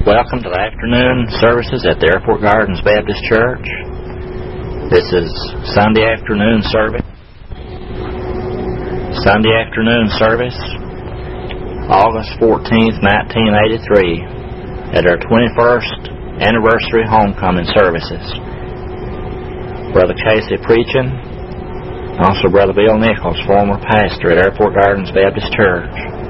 Welcome to the afternoon services at the Airport Gardens Baptist Church. This is Sunday afternoon service. August 14th, 1983, at our 21st anniversary homecoming services. Brother Casey preaching, also Brother Bill Nichols, former pastor at Airport Gardens Baptist Church.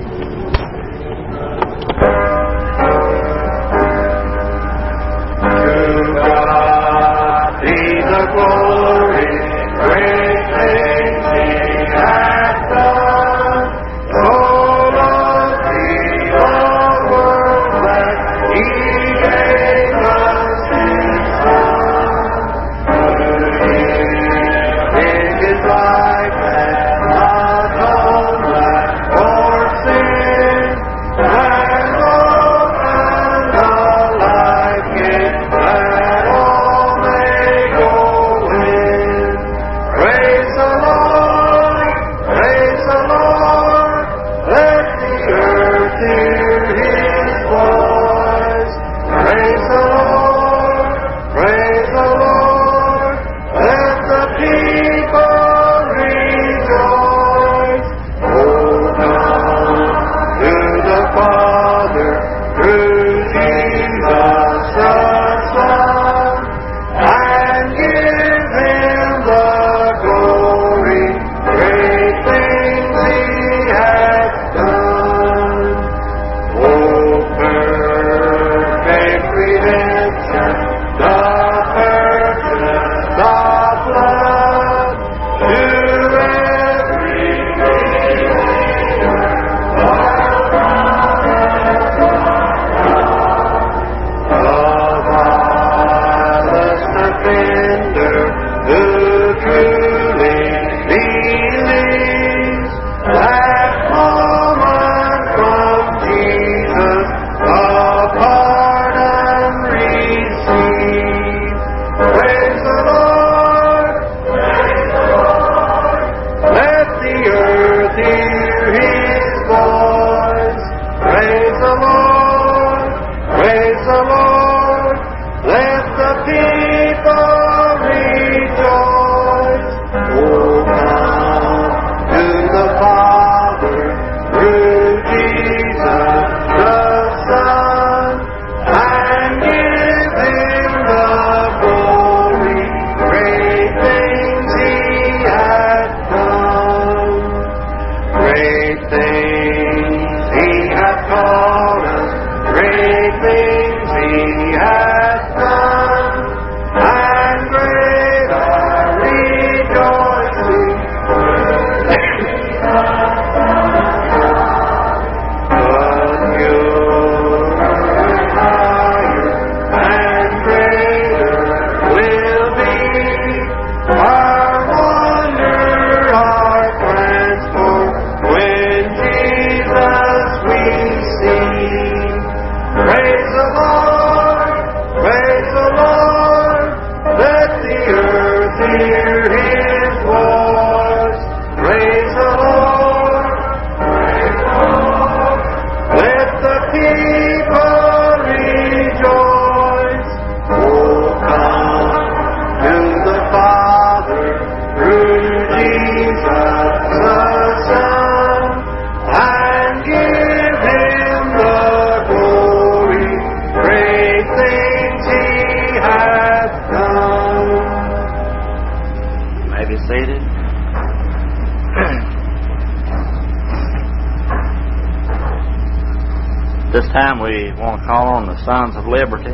This time we want to call on the Sons of Liberty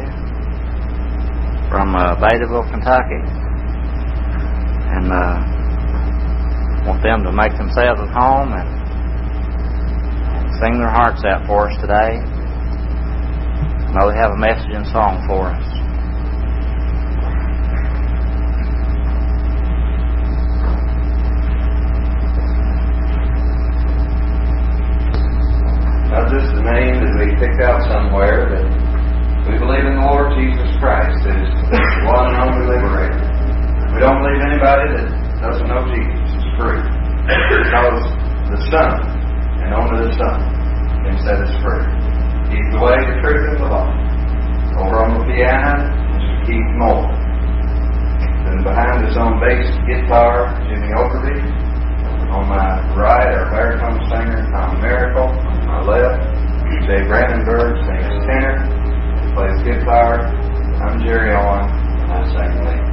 from Bataville, Kentucky, and want them to make themselves at home and sing their hearts out for us today. I know they have a message and song for us. Not just a name that we picked out somewhere, but we believe in the Lord Jesus Christ as the one and only liberator. We don't believe anybody that doesn't know Jesus is free. Because the Son, and only the Son, can set us free. He's the way, the truth, and the life. the piano, Mr. Keith Moore. Then behind us on bass guitar, Jimmy Okerby. On my right, our baritone singer, Tom Miracle. On my left, Jay Brandenburg sings tenor, plays guitar. I'm Jerry Owen, and I sing lead.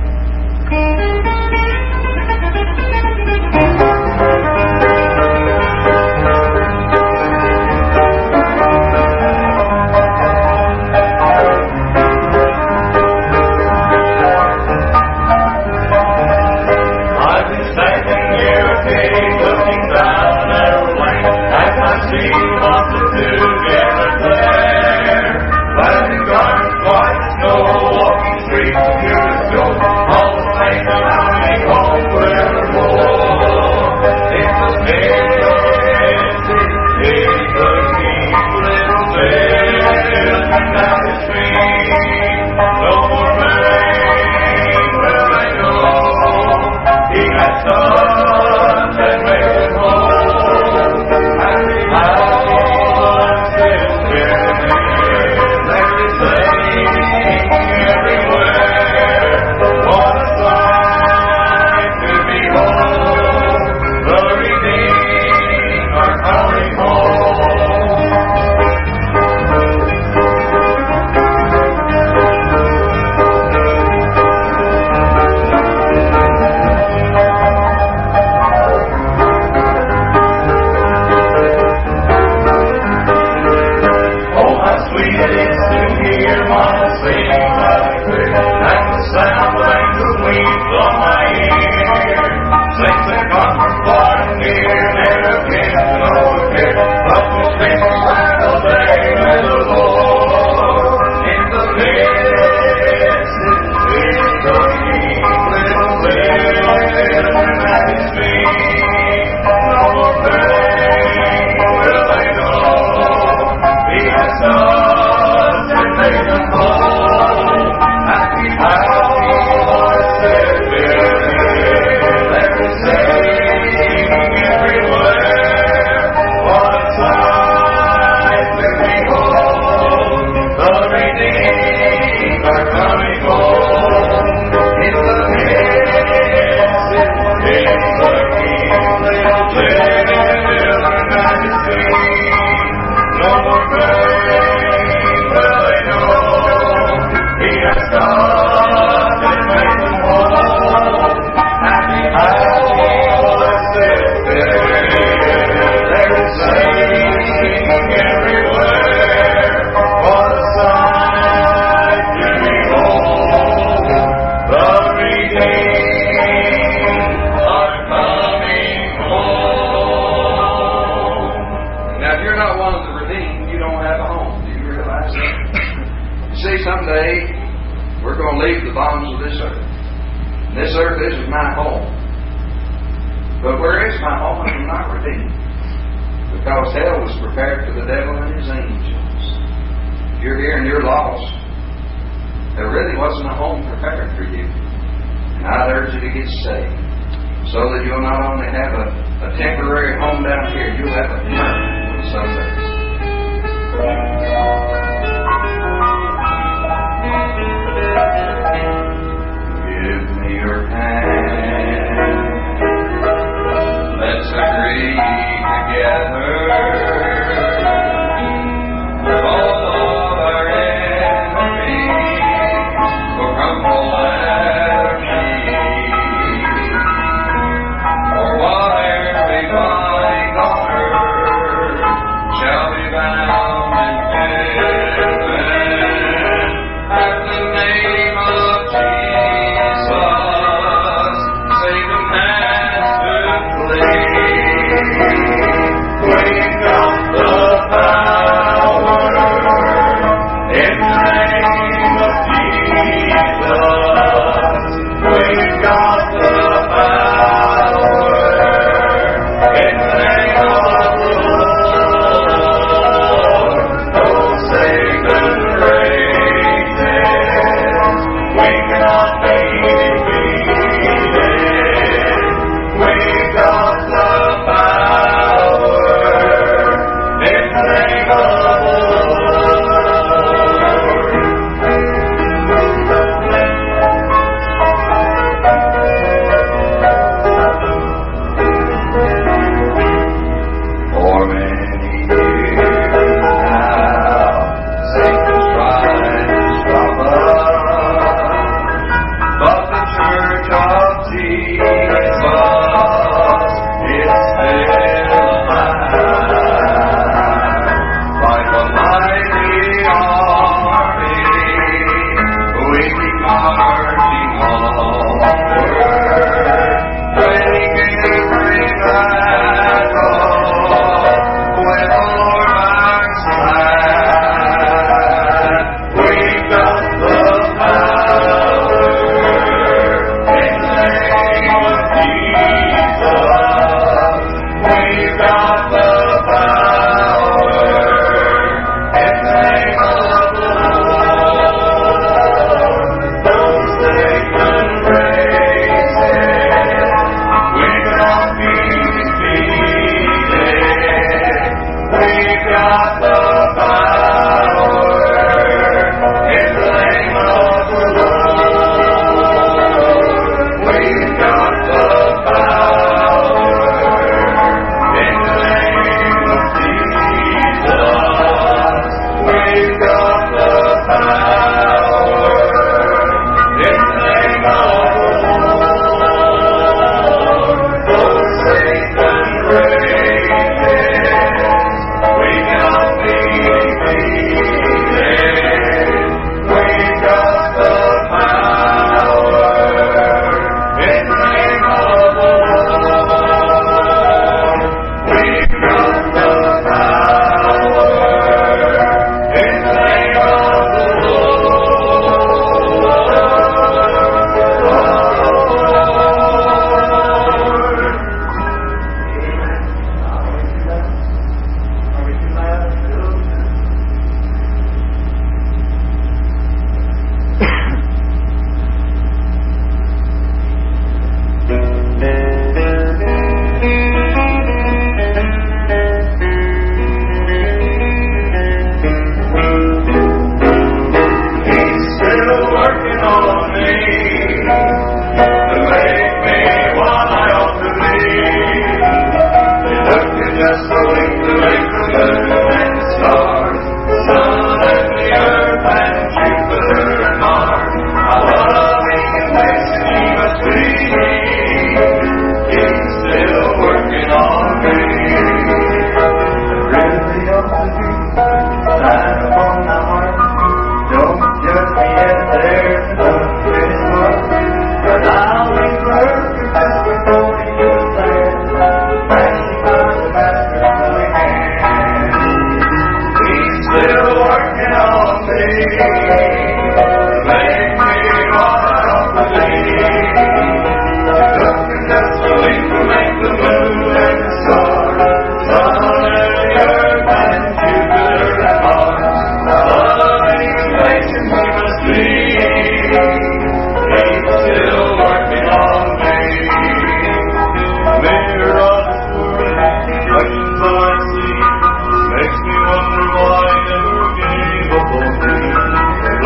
Shall be bound and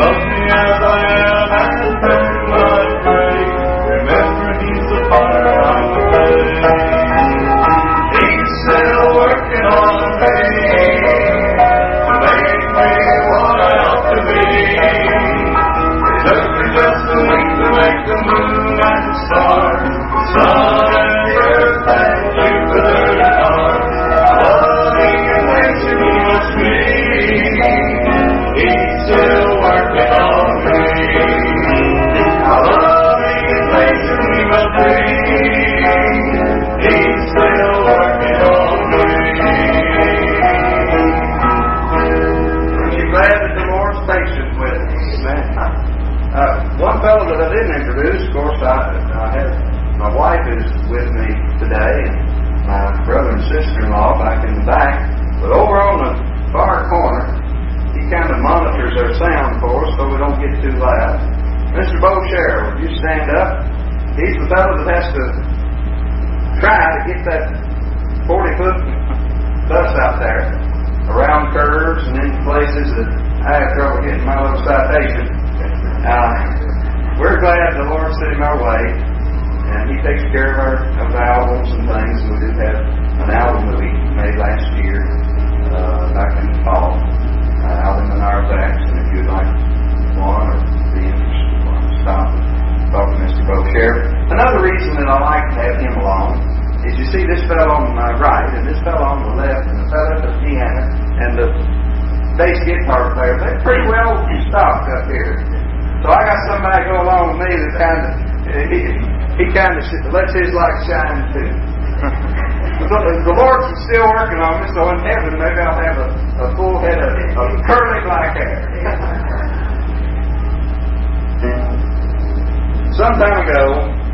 Love me as I am and sing my praise. Remember, He's the potter, I'm the clay. He's still working on me to make me what I ought to be. It took me just a week to make the moon and the stars, the sun and earth and Jupiter and Mars. Loving and waiting He must be. He's still working on me. How loving and waiting He must be. He's still working on me. Aren't you glad that the Lord's patient with us? One fellow that I didn't introduce, of course, I had my wife is with me today, and my brother and sister-in-law back in the back. But over on the far corner, he kind of monitors our sound for us so we don't get too loud. Mr. Bo Sherrill, would you stand up? He's the fellow that has to try to get that 40-foot bus out there around curves and into places that I have trouble getting my little citation. We're glad the Lord sent him our way, and he takes care of our albums and things. We did have an album that we made last year, back in the fall, Album and Our Backs, and if you'd like one or be interested, stop and talk to Mr. Bo Sherrill. Another reason that I like to have him along is you see this fellow on my right and this fellow on the left, and the fellow at the piano and the bass guitar player, they're pretty well stocked up here. So I got somebody go along with me that kind of, he kind of lets his light shine too. The Lord's still working on me, so in heaven maybe I'll have a full head of curly black hair. Some time ago,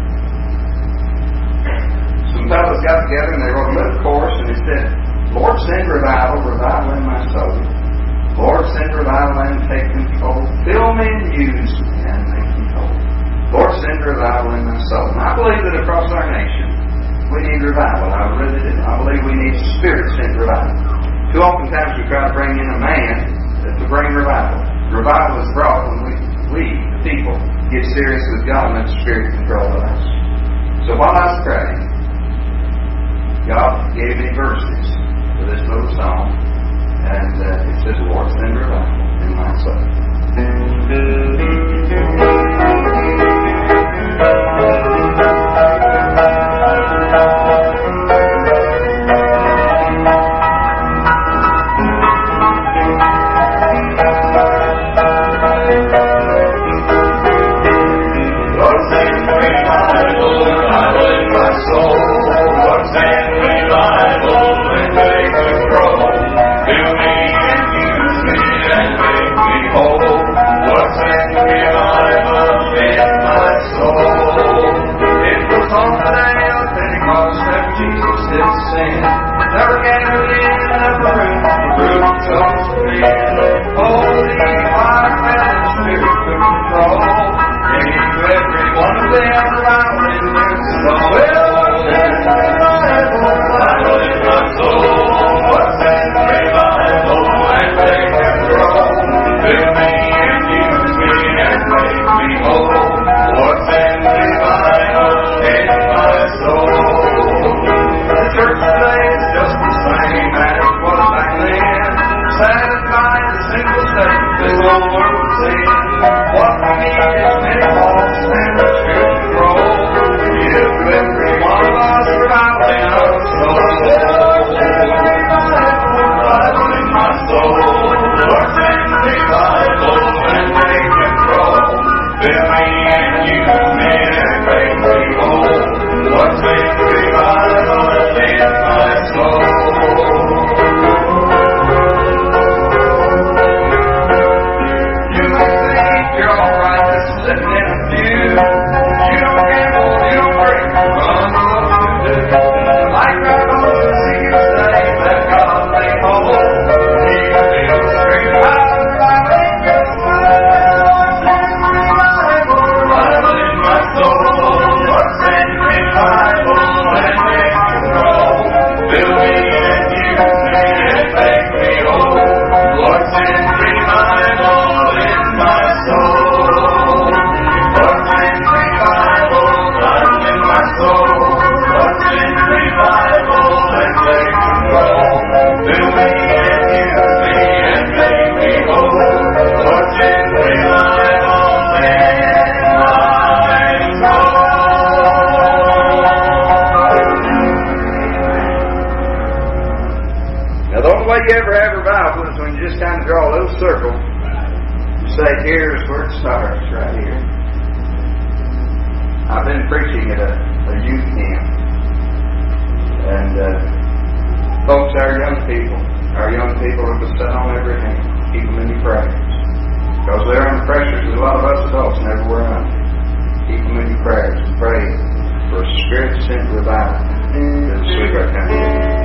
some fellows got together and they wrote a little chorus, and it said, Lord, send revival, revival in my soul. Lord, send revival and take control. Fill me and use me and make me whole. Lord, send revival in my soul. And I believe that across our nation, we need revival. I really do. I believe we need Spirit-sent revival. Too often times we try to bring in a man to bring revival. Revival is brought when we, the people, get serious with God and let the Spirit control us. So while I was praying, God gave me verses for this little song. And it says, Lord, send revival in my soul. Lord, send revival in my soul. Lord, send revival and take control. Fill me and use me and make me whole. say, here's where it starts, right here. I've been preaching at a youth camp. And folks, our young people are beset on every hand. Keep them in your prayers. Because they're under pressure that a lot of us adults never were under. Keep them in your prayers and pray for a spirit-sent revival to sweep our country.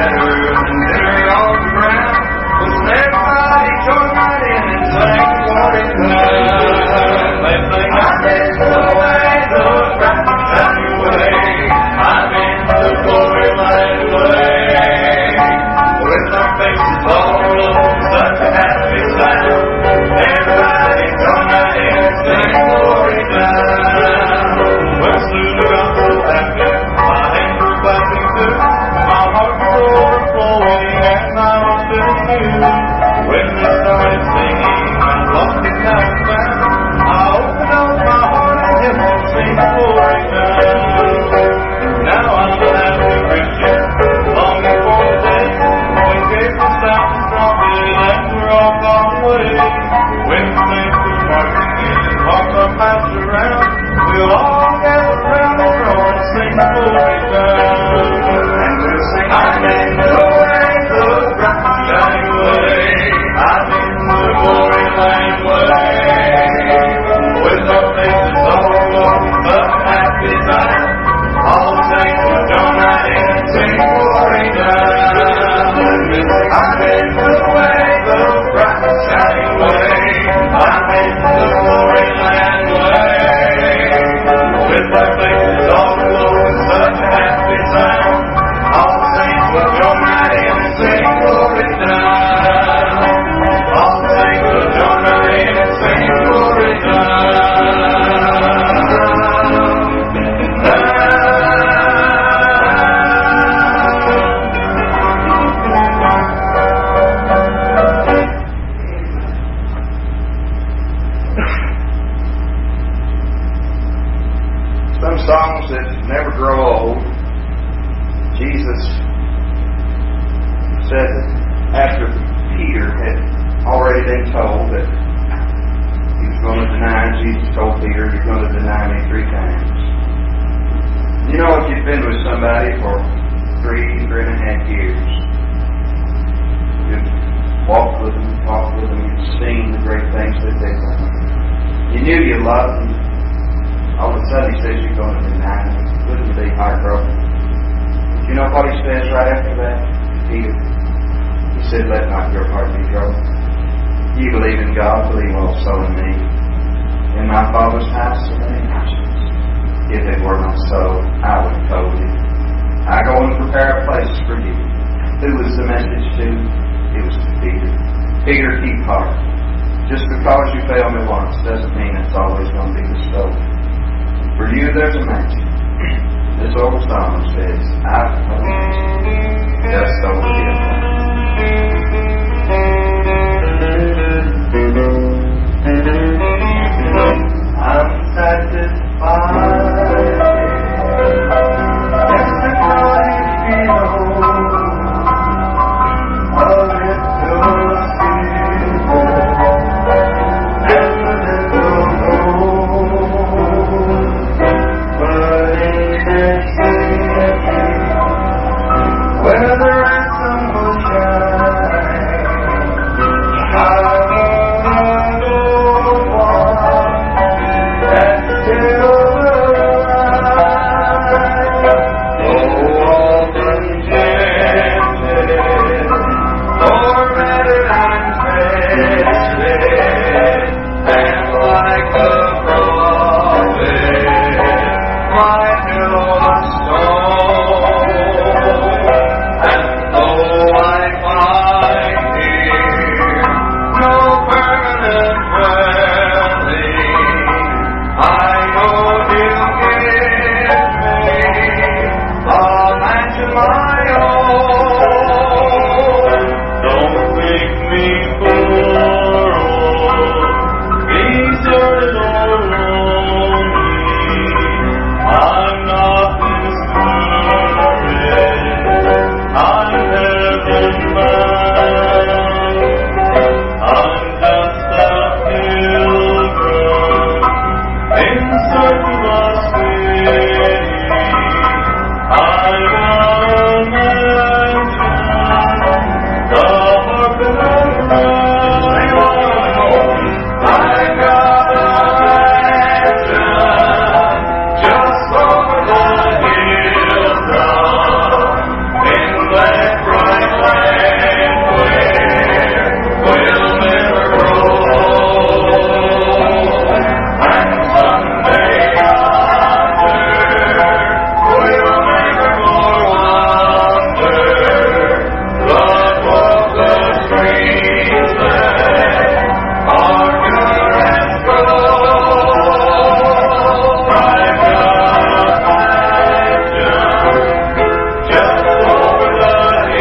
Everybody join right in and sing. said that after Peter had already been told that he was going to deny, Jesus told Peter, "You're going to deny me 3 times." You know, if you've been with somebody for 3.5 years, you've walked with them, talked with them, you've seen the great things that they've done. You knew you loved them. All of a sudden he says you're going to deny me. Wouldn't it be heartbroken? You know what he says right after that? Peter. He said, "Let not your heart be troubled. You believe in God, believe also in me. In my Father's house are many houses. If it were not so, I would have told you. I go and prepare a place for you." Who was the message to? It was to Peter. Peter, keep heart. Just because you failed me once doesn't mean it's always going to be the story. For you, there's a mansion. This old song says, "I've come just over here." I'm satisfied. Yes, because you know a little silver and a little gold, but in that city where the ransom will shine, I don't want that silver line. Oh, all contented, tormented and tested, and like the prophet, my pillow stone. And though I find here no permanent dwelling, I know He'll give me a mansion my own. Don't make me poor, deserted or lonely. I'm not discouraged. I'm heaven bound. I'm just a pilgrim in search of a city. I got a mansion, the harp and the rhyme. I got a mansion just over the hilltop, in that bright land where we'll never grow. And someday yonder we'll never more wander, but walk the streets that are pure and gold. I've got a mansion just over the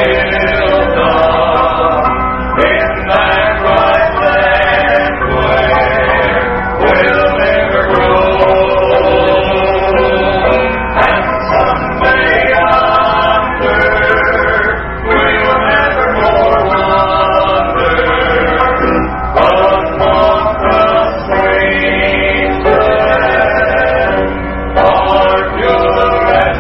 hilltop, in that bright land where we'll never grow. And someday yonder we'll never more wander, but walk the streets that are pure and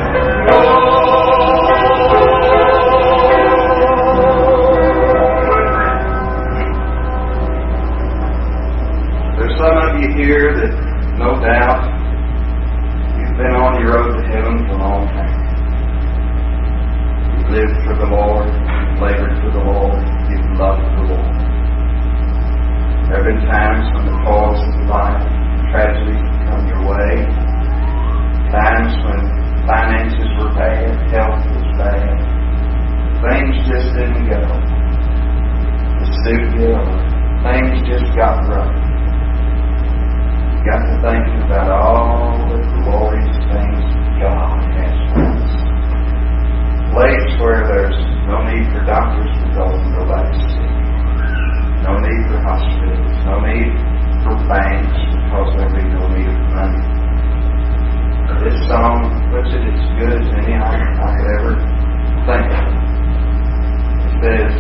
gold. There's some of you here that, no doubt, you've been on your road to heaven for a long time. You've lived for the Lord, you've labored for the Lord, you've loved the Lord. There have been times when the toils of life, tragedy come your way, times when finances were bad, health was bad, things just didn't go to suit you, or things just got rough. You got to thinking about all the glorious things God has for us. Place where there's no need for doctors to go and nobody sick. No need for hospitals. No need for banks because there'll be no need for money. This song puts it as good as any I could ever think of. It says,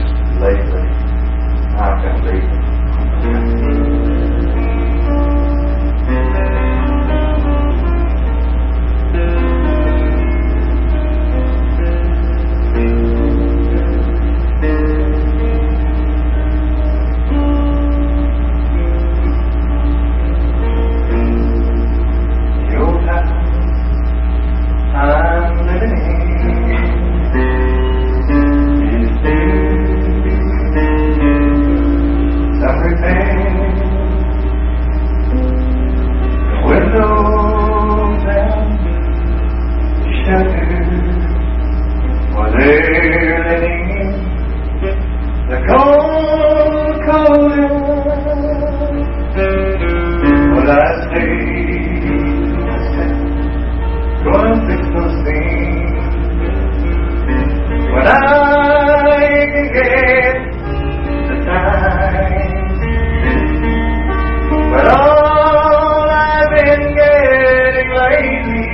Barely the cold, cold air, but I stay gonna fix those things when I can get the time. But all I've been getting lately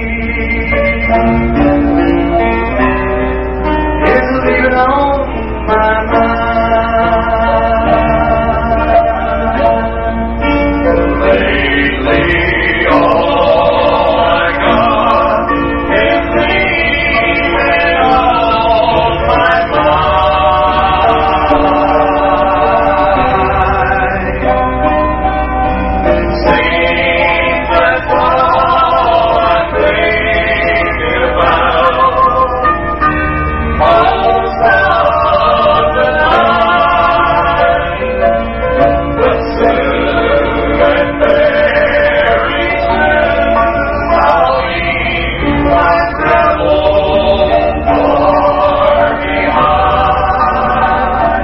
is leaving on my mind. Lately, all I got is leaving on my mind. Seems that's all I'm thinking about. Most of the night, but soon and very soon I'll leave my trouble far behind.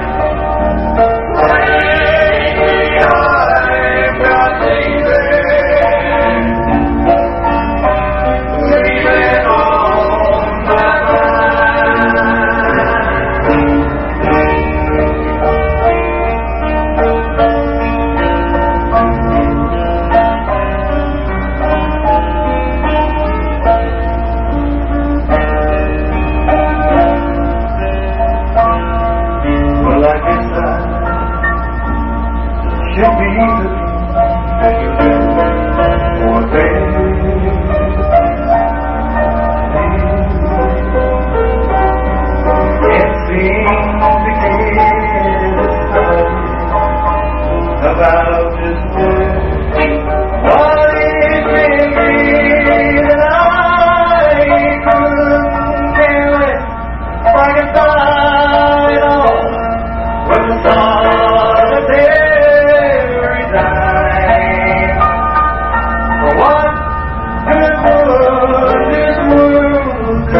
Lately I've got leaving on my Well, I guess I should be looking for a baby. It seems to get about this world. What it really is, and I couldn't care less if I could find it all with the solitary dime. For what good would this world do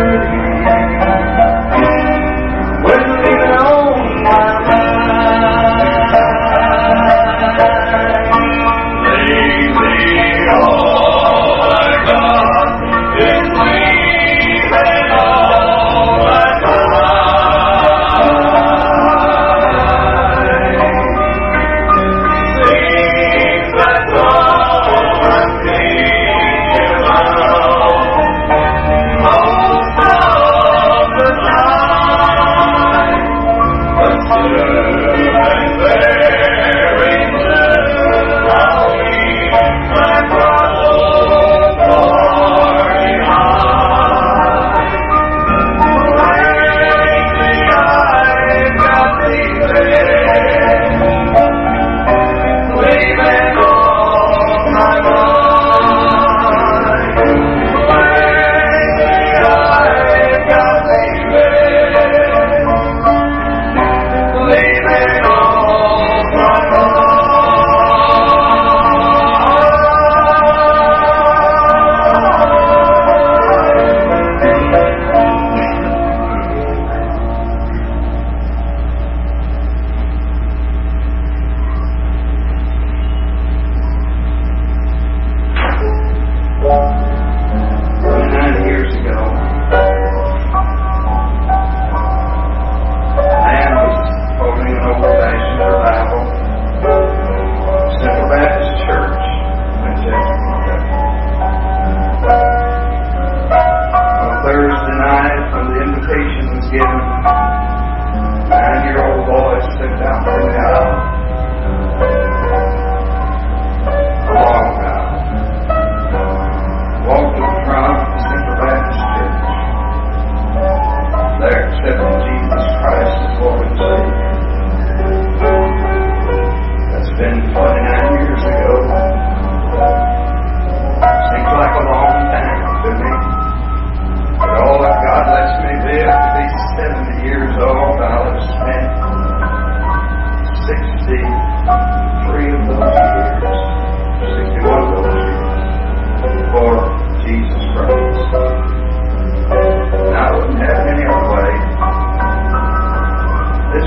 when leaving on my mind? Lately, all I got is leaving on my mind. Seems that's all I'm thinking about. Most of the night, but soon and very soon I'll leave my trouble far behind. Lately I've got leaving on my mind. Lately I've got leaving on my Years ago, man was holding an old-fashioned revival, Central Baptist Church, Winchester, Kentucky. On Thursday night, when the invitation was given, 9-year-old boy stepped out from the aisle. A long aisle. Walked to the front of the Central Baptist Church. There accepting Jesus Christ as Lord and Savior. That's been 29 years ago. Seems like a long time to me. But all that God lets me live to be 70 years old, I'll have spent 60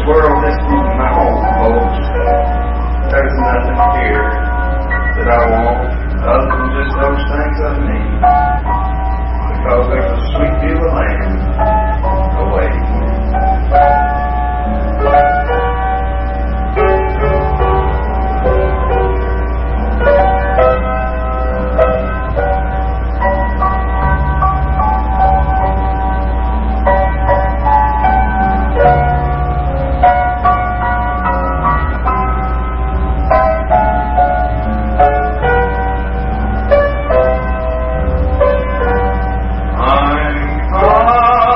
world isn't my home, folks. There's nothing here that I want other than just those things I need. Because there's a sweet deal of land awaiting me. I'm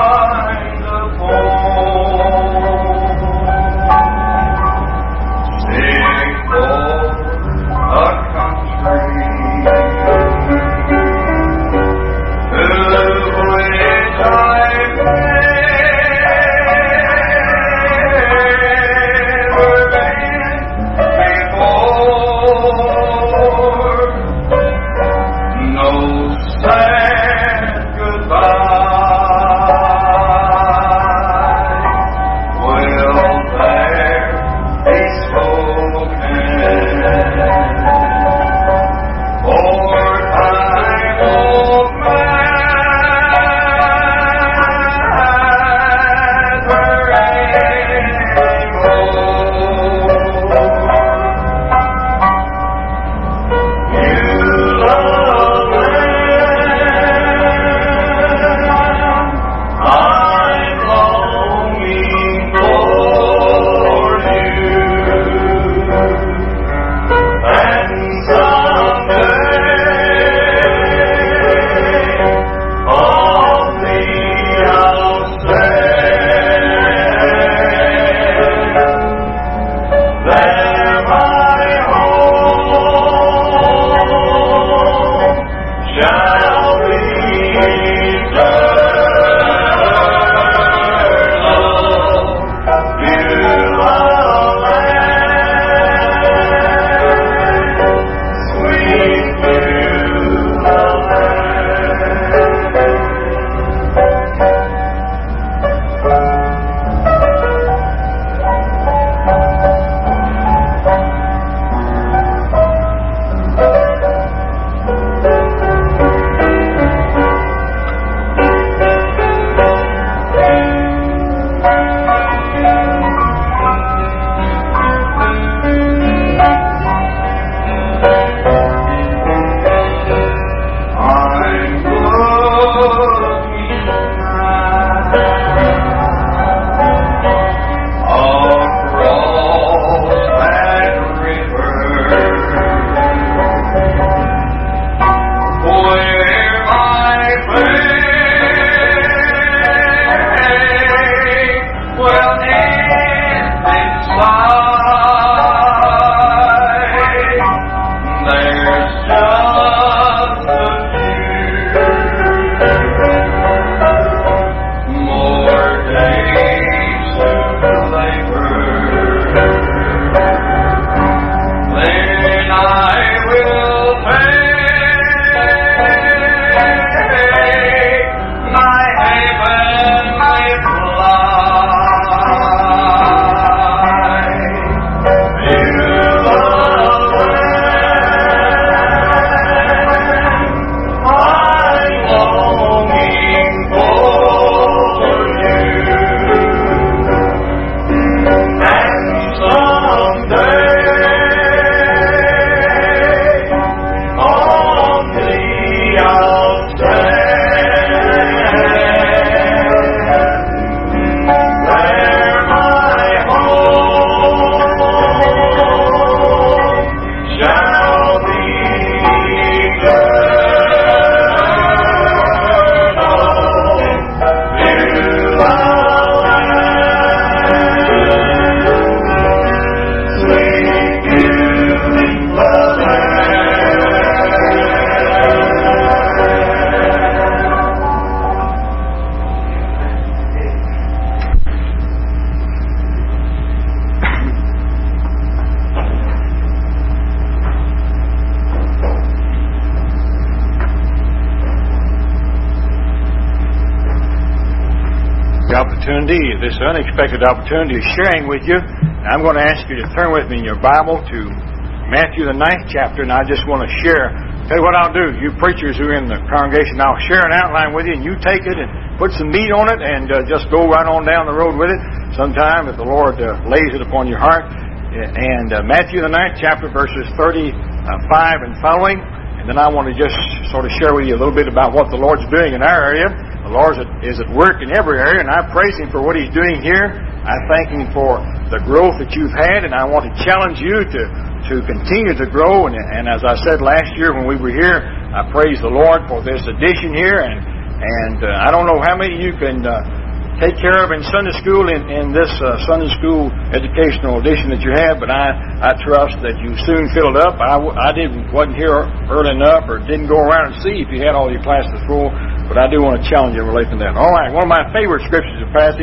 opportunity, this unexpected opportunity of sharing with you. And I'm going to ask you to turn with me in your Bible to Matthew the 9th chapter, and I just want to share. Tell you what I'll do. You preachers who are in the congregation, I'll share an outline with you, and you take it and put some meat on it and just go right on down the road with it sometime if the Lord lays it upon your heart. And Matthew the 9th chapter, verses 35 and following. And then I want to just sort of share with you a little bit about what the Lord's doing in our area. The Lord is at work in every area, and I praise Him for what He's doing here. I thank Him for the growth that you've had, and I want to challenge you to continue to grow. And as I said last year when we were here, I praise the Lord for this edition here. And I don't know how many you can take care of in Sunday school in this Sunday school educational edition that you have, but I trust that you soon fill it up. I wasn't here early enough or didn't go around and see if you had all your classes full, but I do want to challenge you in relation to that. All right, one of my favorite scripture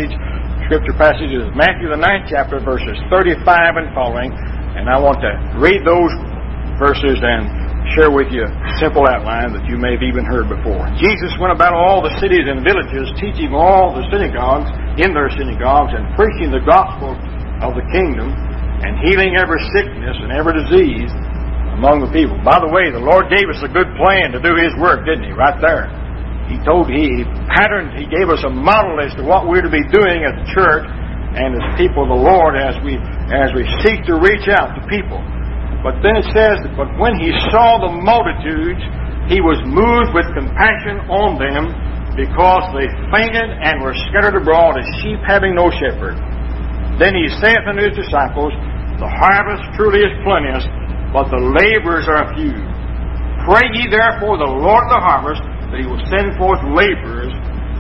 passage is Matthew the 9th chapter, verses 35 and following, and I want to read those verses and share with you a simple outline that you may have even heard before. Jesus went about all the cities and villages, teaching all the synagogues, in their synagogues, and preaching the gospel of the kingdom, and healing every sickness and every disease among the people. By the way, the Lord gave us a good plan to do His work, didn't He? Right there. He gave us a model as to what we're to be doing as a church and as people of the Lord as we seek to reach out to people. But then it says, but when He saw the multitudes, He was moved with compassion on them, because they fainted and were scattered abroad as sheep having no shepherd. Then He saith unto His disciples, the harvest truly is plenteous, but the laborers are few. Pray ye therefore the Lord of the harvest, that He will send forth laborers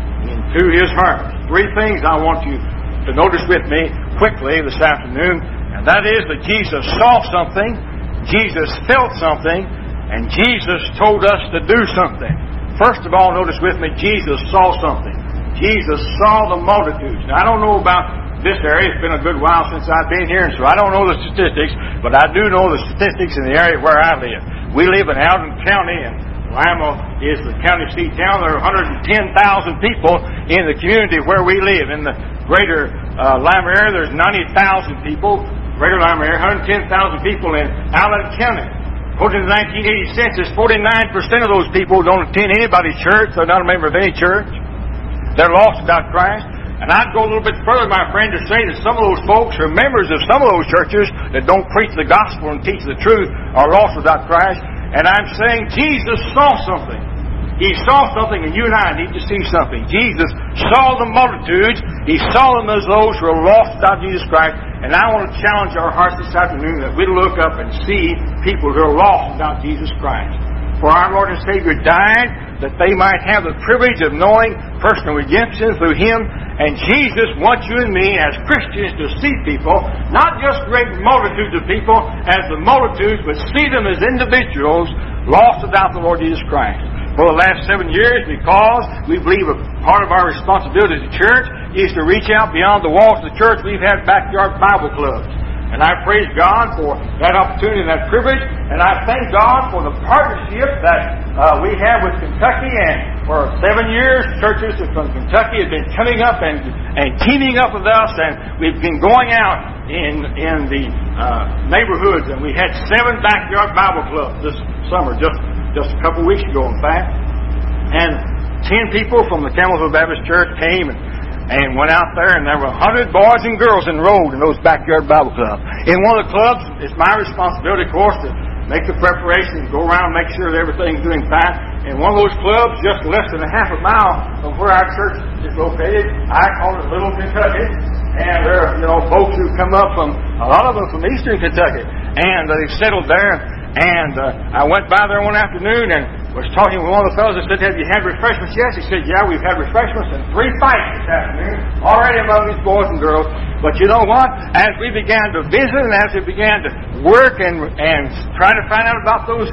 into His harvest. Three things I want you to notice with me quickly this afternoon, and that is that Jesus saw something, Jesus felt something, and Jesus told us to do something. First of all, notice with me, Jesus saw something. Jesus saw the multitudes. Now, I don't know about this area. It's been a good while since I've been here, and so I don't know the statistics, but I do know the statistics in the area where I live. We live in Alden County, and Lima is the county seat town. There are 110,000 people in the community where we live. In the greater Lima area, there's 90,000 people. Greater Lima area, 110,000 people in Allen County. According to the 1980 census, 49% of those people don't attend anybody's church. They're not a member of any church. They're lost without Christ. And I'd go a little bit further, my friend, to say that some of those folks are members of some of those churches that don't preach the gospel and teach the truth are lost without Christ. And I'm saying Jesus saw something. He saw something, and you and I need to see something. Jesus saw the multitudes. He saw them as those who are lost without Jesus Christ. And I want to challenge our hearts this afternoon that we look up and see people who are lost without Jesus Christ. For our Lord and Savior died that they might have the privilege of knowing personal redemption through Him. And Jesus wants you and me as Christians to see people, not just great multitudes of people as the multitudes, but see them as individuals lost without the Lord Jesus Christ. For the last 7 years, because we believe a part of our responsibility as a church is to reach out beyond the walls of the church, we've had backyard Bible clubs. And I praise God for that opportunity and that privilege. And I thank God for the partnership that we have with Kentucky. And for 7 years, churches from Kentucky have been coming up and teaming up with us. And we've been going out in the neighborhoods. And we had 7 backyard Bible clubs this summer, just a couple weeks ago, in fact. And 10 people from the Campbellsville Baptist Church came and went out there, and there were 100 boys and girls enrolled in those backyard Bible clubs. In one of the clubs, it's my responsibility, of course, to make the preparations, go around and make sure that everything's doing fine. In one of those clubs, just less than a half a mile from where our church is located, I call it Little Kentucky. And there are, folks who come up from, a lot of them from eastern Kentucky, and they've settled there. And I went by there one afternoon and was talking with one of the fellows that said, have you had refreshments yet? He said, yeah, we've had refreshments and 3 fights this afternoon already among these boys and girls. But you know what? As we began to visit and as we began to work and try to find out about those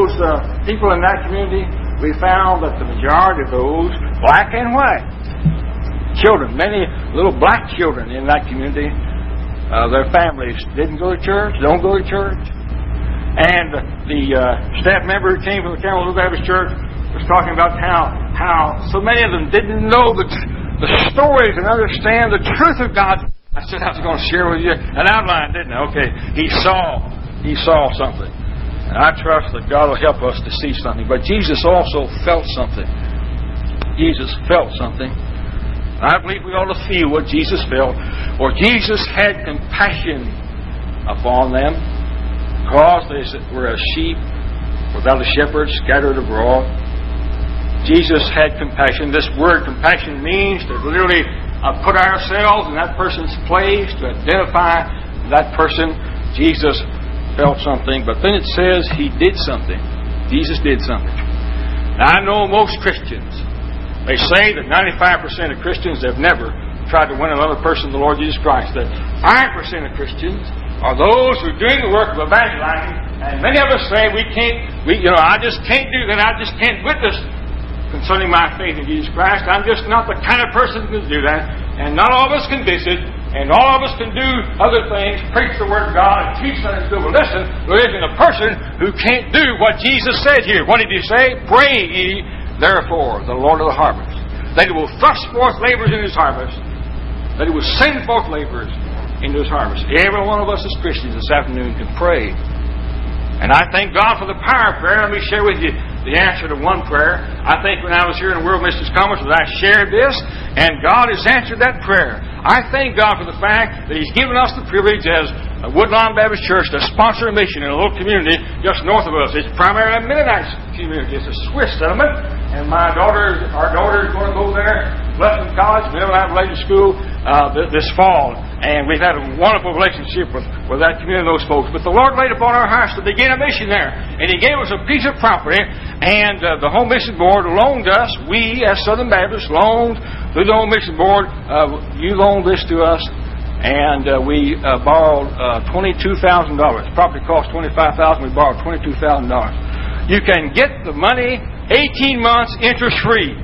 people in that community, we found that the majority of those, black and white, children, many little black children in that community, their families didn't go to church, don't go to church. And the staff member who came from the Campbellsville Baptist Church was talking about how so many of them didn't know the stories and understand the truth of God. I said I was going to share with you an outline, didn't I? Okay. He saw something. And I trust that God will help us to see something. But Jesus also felt something. Jesus felt something. I believe we ought to feel what Jesus felt. For Jesus had compassion upon them, because they were as sheep without a shepherd, scattered abroad. Jesus had compassion. This word compassion means to literally put ourselves in that person's place, to identify that person. Jesus felt something, but then it says He did something. Jesus did something. Now, I know most Christians, they say that 95% of Christians have never tried to win another person to the Lord Jesus Christ. That 5% of Christians are those who are doing the work of evangelizing, and many of us say I just can't do that. I just can't witness concerning my faith in Jesus Christ. I'm just not the kind of person who can do that. And not all of us can visit, and all of us can do other things, preach the Word of God, and teach Sunday school. But listen, there isn't a person who can't do what Jesus said here. What did He say? Pray ye, therefore, the Lord of the harvest, that He will thrust forth laborers in His harvest, that He will send forth laborers into His harvest. Every one of us as Christians this afternoon can pray. And I thank God for the power of prayer. Let me share with you the answer to one prayer. I think when I was here in the World Missions Conference that I shared this, and God has answered that prayer. I thank God for the fact that He's given us the privilege as a Woodlawn Baptist Church to sponsor a mission in a little community just north of us. It's primarily a Mennonite community. It's a Swiss settlement, and our daughter is going to go there, Bluffton College, Mennonite Religious School, this fall. And we've had a wonderful relationship with that community and those folks. But the Lord laid upon our hearts to begin a mission there. And He gave us a piece of property, and the Home Mission Board loaned us. We, as Southern Baptists, loaned through the Home Mission Board. You loaned this to us, and we borrowed $22,000. The property cost $25,000. We borrowed $22,000. You can get the money 18 months interest-free.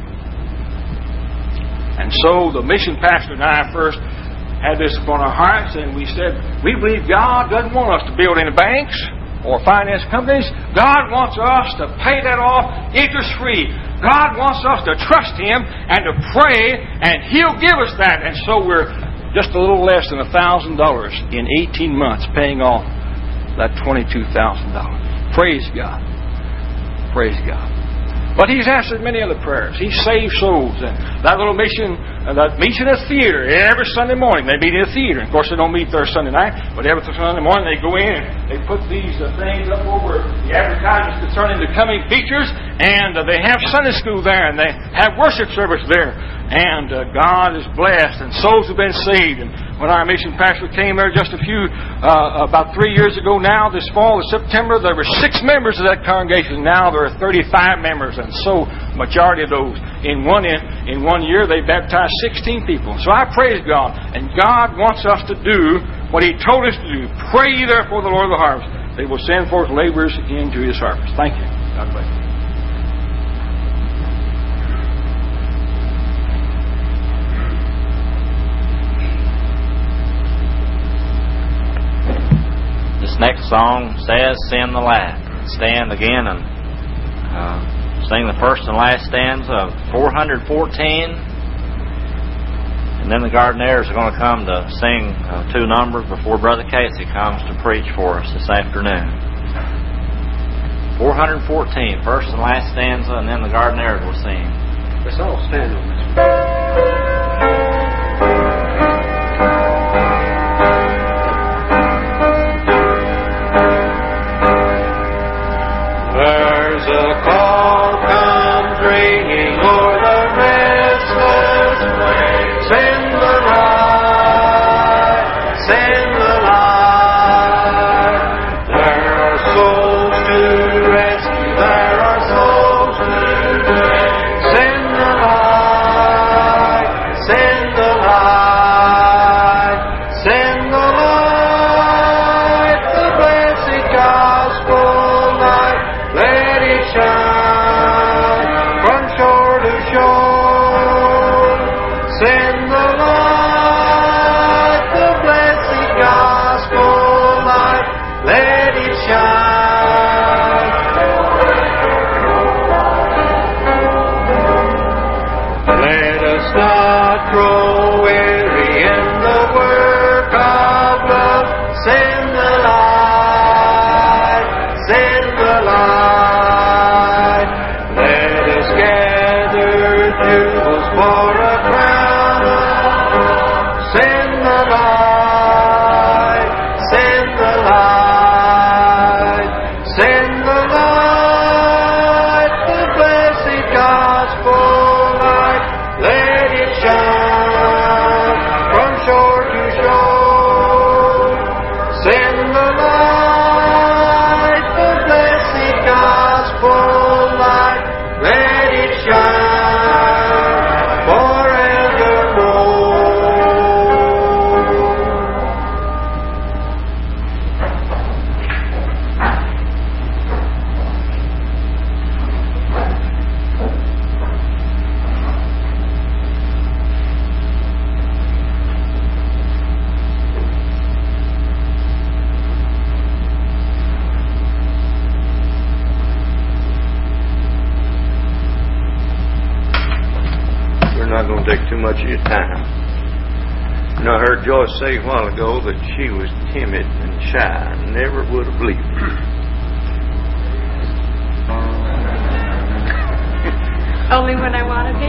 And so the mission pastor and I first had this upon our hearts, and we said, we believe God doesn't want us to build any banks or finance companies. God wants us to pay that off interest-free. God wants us to trust Him and to pray, and He'll give us that. And so we're just a little less than $1,000 in 18 months paying off that $22,000. Praise God. Praise God. But He's answered many other prayers. He's saved souls. And that little mission, that meets in a theater every Sunday morning. They meet in a theater. Of course, they don't meet there Sunday night, but every Sunday morning they go in and they put these things up over the advertisements concerning the coming features, and they have Sunday school there, and they have worship service there. And God is blessed, and souls have been saved. And when our mission pastor came there just about 3 years ago now, this fall in September, there were 6 members of that congregation. Now there are 35 members, and so majority of those in one year they baptized 16 people. So I praise God, and God wants us to do what He told us to do. Pray ye therefore the Lord of the harvest, they will send forth laborers into His harvest. Thank you. God bless you. This next song says, "Send the lad." Stand again and sing the first and last stanza of 414. And then the Gardeners are going to come to sing 2 numbers before Brother Casey comes to preach for us this afternoon. 414, first and last stanza, and then the Gardeners will sing. Let's all stand on this. much of your time. You know, I heard Joyce say a while ago that she was timid and shy. I never would have believed her. Only when I want to be.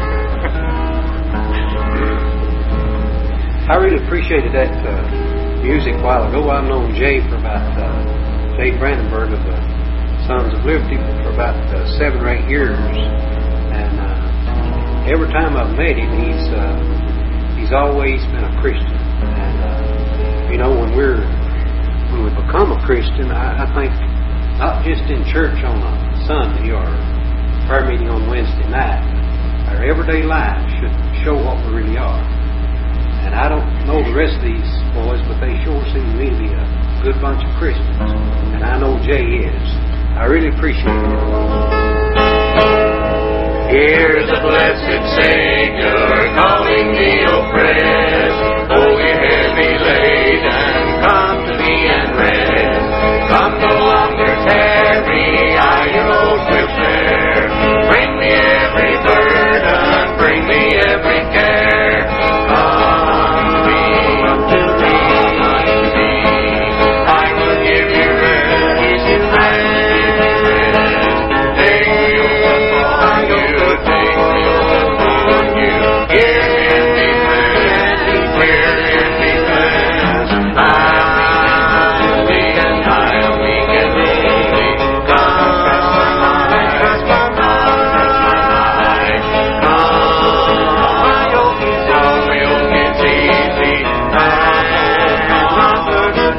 I really appreciated that music a while ago. I've known Jay for about, Jay Brandenburg of the Sons of Liberty for about 7 or 8 years. And every time I've met him, he's always been a Christian. And, you know, when we become a Christian, I think not just in church on a Sunday or prayer meeting on Wednesday night, our everyday life should show what we really are. And I don't know the rest of these boys, but they sure seem to me to be a good bunch of Christians. And I know Jay is. I really appreciate it. Here's a blessed Savior calling the oppressed. Oh, you heavy laden, come to me and rest. Come no longer tarry, I your load will share. Bring me every burden, bring me every care. Come to me, I will give you rest. I will give you rest. Take me upon you, take me upon you. Hear him be blessed, hear him be blessed. I'll be and I'll be and lonely. Come, press my life, press my life. Come, my yoke is easy, my burden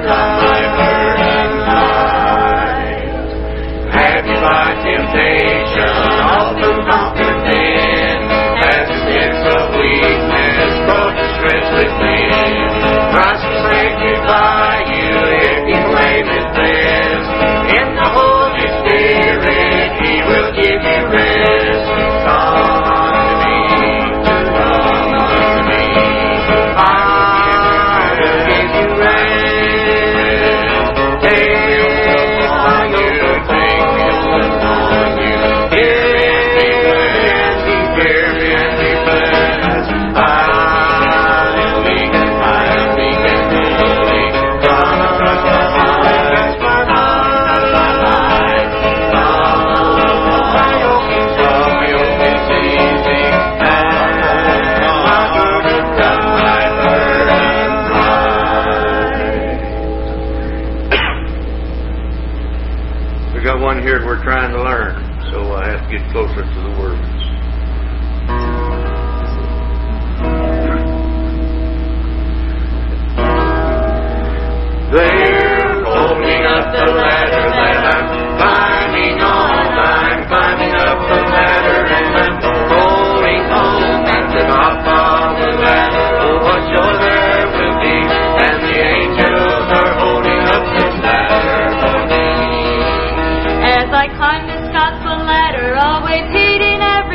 light. Have you by temptation often conquered sin? Has the sense of weakness brought distress within? Christ will sanctify you if you claim His best. In the Holy Spirit, He will give you rest. Come unto me, come unto me. I will give you rest. Take me upon you, take me upon you. Hear me and be blessed, hear me and be blessed. I'll be and holy. Come and touch my life, touch my life. Come, my yoke is easy, and my burden light. We got one here that we're trying to learn, so I have to get closer to the words. They're holding up the ladder that I'm climbing on. I'm climbing up the ladder and I'm going home. At the top of the ladder, oh, what joy there will be. And the angels are holding up this ladder for me. As I climb this gospel ladder, always heeding every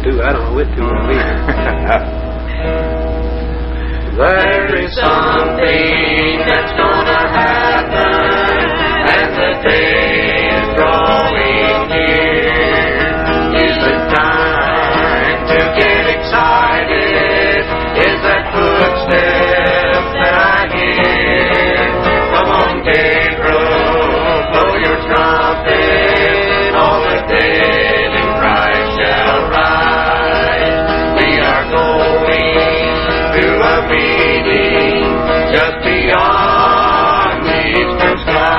one too. I don't know which two will be. There is something that's gonna happen, and the day is drawing near. Is it time to get excited? Is that footstep that I hear? Come on, Gabriel, blow your trumpet. All the dead in Christ shall rise. We are going to a meeting just beyond these blue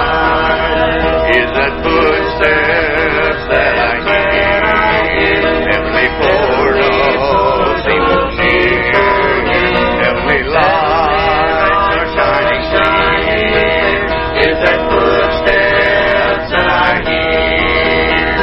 skies. Is that footsteps that I hear? Heavenly portals seem to near. Heavenly lights are shining here. Is that footsteps that I hear?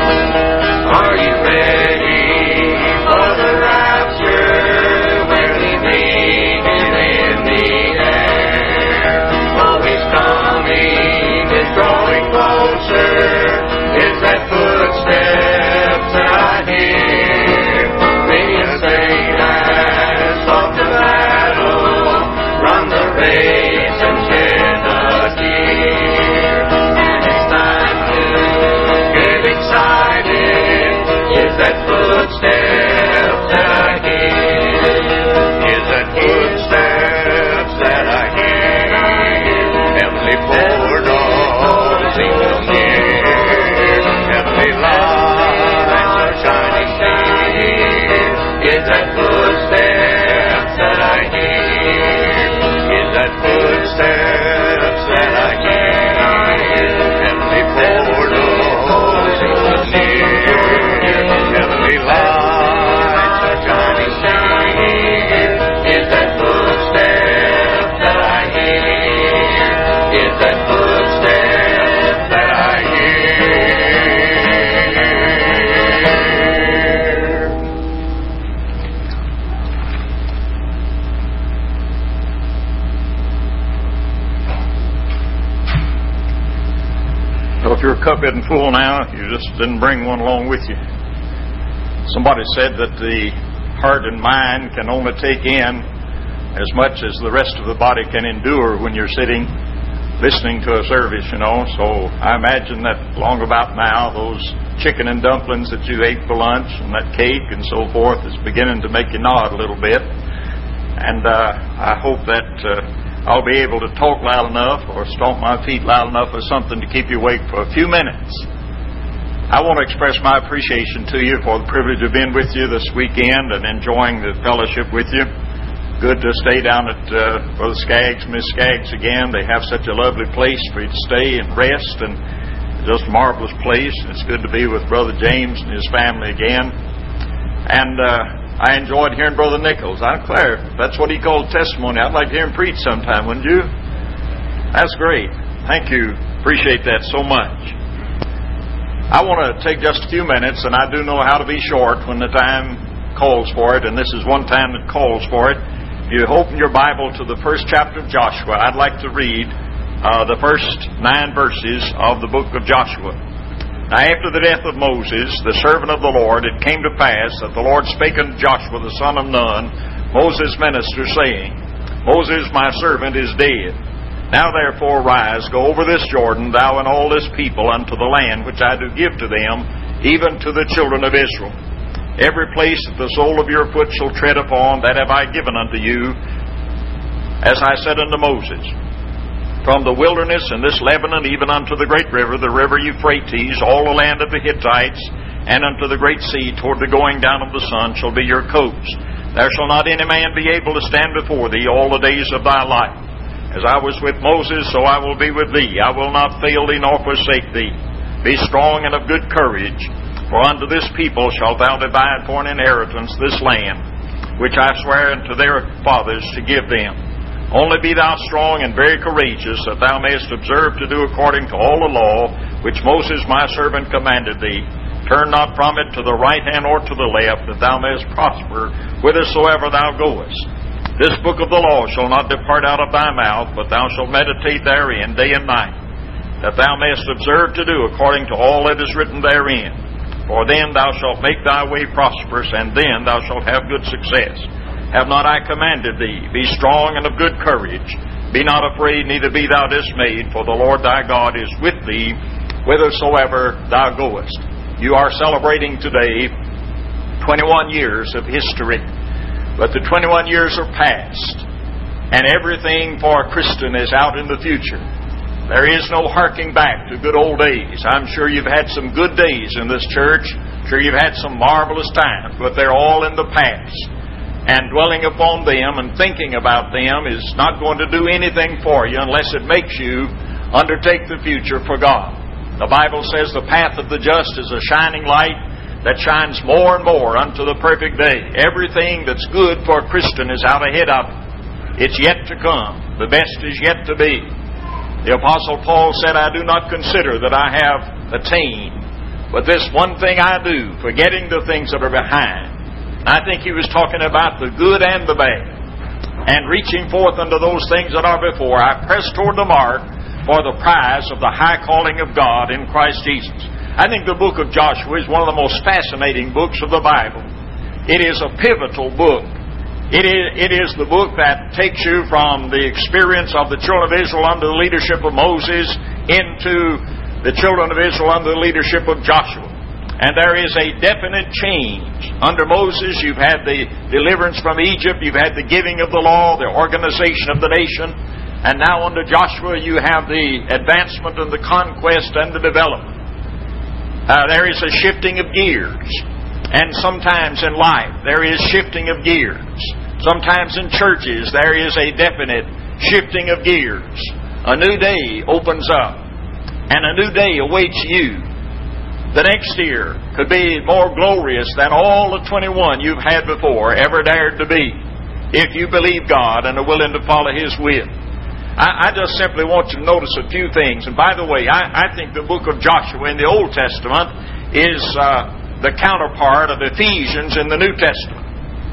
Are you ready for the rapture when we meet Him in the air? Oh, He's coming, is drawing closer. Is that footsteps that I hear? Many a saint has fought the battle, run the race and shed a tear. And it's time to get excited. Is that footsteps that I hear? Is that footsteps that I hear? Heavenly portals seem to near. Heavenly lights are shining here. Is that footsteps that I hear? Is that footsteps that I hear? Heavenly portals seem to near. Heavenly lights are shining here. Is that footsteps that I hear? Is that footsteps that I hear? So if your cup isn't full now, you just didn't bring one along with you. Somebody said that the heart and mind can only take in as much as the rest of the body can endure when you're sitting listening to a service, you know. So I imagine that long about now, those chicken and dumplings that you ate for lunch and that cake and so forth is beginning to make you nod a little bit. And I hope that I'll be able to talk loud enough or stomp my feet loud enough or something to keep you awake for a few minutes. I want to express my appreciation to you for the privilege of being with you this weekend and enjoying the fellowship with you. Good to stay down at Brother Skaggs, Miss Skaggs again. They have such a lovely place for you to stay and rest, and just a marvelous place. It's good to be with Brother James and his family again. And I enjoyed hearing Brother Nichols. I declare, that's what he called testimony. I'd like to hear him preach sometime, wouldn't you? That's great. Thank you. Appreciate that so much. I want to take just a few minutes, and I do know how to be short when the time calls for it, and this is one time that calls for it. You open your Bible to the first chapter of Joshua. I'd like to read the first 9 verses of the book of Joshua. Now, after the death of Moses, the servant of the Lord, it came to pass that the Lord spake unto Joshua the son of Nun, Moses' minister, saying, Moses, my servant, is dead. Now therefore rise, go over this Jordan, thou and all this people, unto the land which I do give to them, even to the children of Israel. Every place that the sole of your foot shall tread upon, that have I given unto you, as I said unto Moses. From the wilderness and this Lebanon, even unto the great river, the river Euphrates, all the land of the Hittites, and unto the great sea, toward the going down of the sun, shall be your coast. There shall not any man be able to stand before thee all the days of thy life. As I was with Moses, so I will be with thee. I will not fail thee nor forsake thee. Be strong and of good courage, for unto this people shalt thou divide for an inheritance this land, which I swear unto their fathers to give them. Only be thou strong and very courageous, that thou mayest observe to do according to all the law which Moses my servant commanded thee. Turn not from it to the right hand or to the left, that thou mayest prosper whithersoever thou goest. This book of the law shall not depart out of thy mouth, but thou shalt meditate therein day and night, that thou mayest observe to do according to all that is written therein. For then thou shalt make thy way prosperous, and then thou shalt have good success. Have not I commanded thee? Be strong and of good courage. Be not afraid, neither be thou dismayed, for the Lord thy God is with thee whithersoever thou goest. You are celebrating today 21 years of history, but the 21 years are past, and everything for a Christian is out in the future. There is no harking back to good old days. I'm sure you've had some good days in this church. Sure you've had some marvelous times, but they're all in the past. And dwelling upon them and thinking about them is not going to do anything for you unless it makes you undertake the future for God. The Bible says the path of the just is a shining light that shines more and more unto the perfect day. Everything that's good for a Christian is out ahead of it. It's yet to come. The best is yet to be. The Apostle Paul said, I do not consider that I have attained, but this one thing I do, forgetting the things that are behind. I think he was talking about the good and the bad. And reaching forth unto those things that are before, I press toward the mark for the prize of the high calling of God in Christ Jesus. I think the book of Joshua is one of the most fascinating books of the Bible. It is a pivotal book. It is the book that takes you from the experience of the children of Israel under the leadership of Moses into the children of Israel under the leadership of Joshua. And there is a definite change. Under Moses, you've had the deliverance from Egypt, you've had the giving of the law, the organization of the nation, and now under Joshua you have the advancement and the conquest and the development. There is a shifting of gears. And sometimes in life there is shifting of gears. Sometimes in churches there is a definite shifting of gears. A new day opens up, and a new day awaits you. The next year could be more glorious than all the 21 you've had before ever dared to be, if you believe God and are willing to follow His will. I just simply want you to notice a few things. And by the way, I think the book of Joshua in the Old Testament is the counterpart of Ephesians in the New Testament.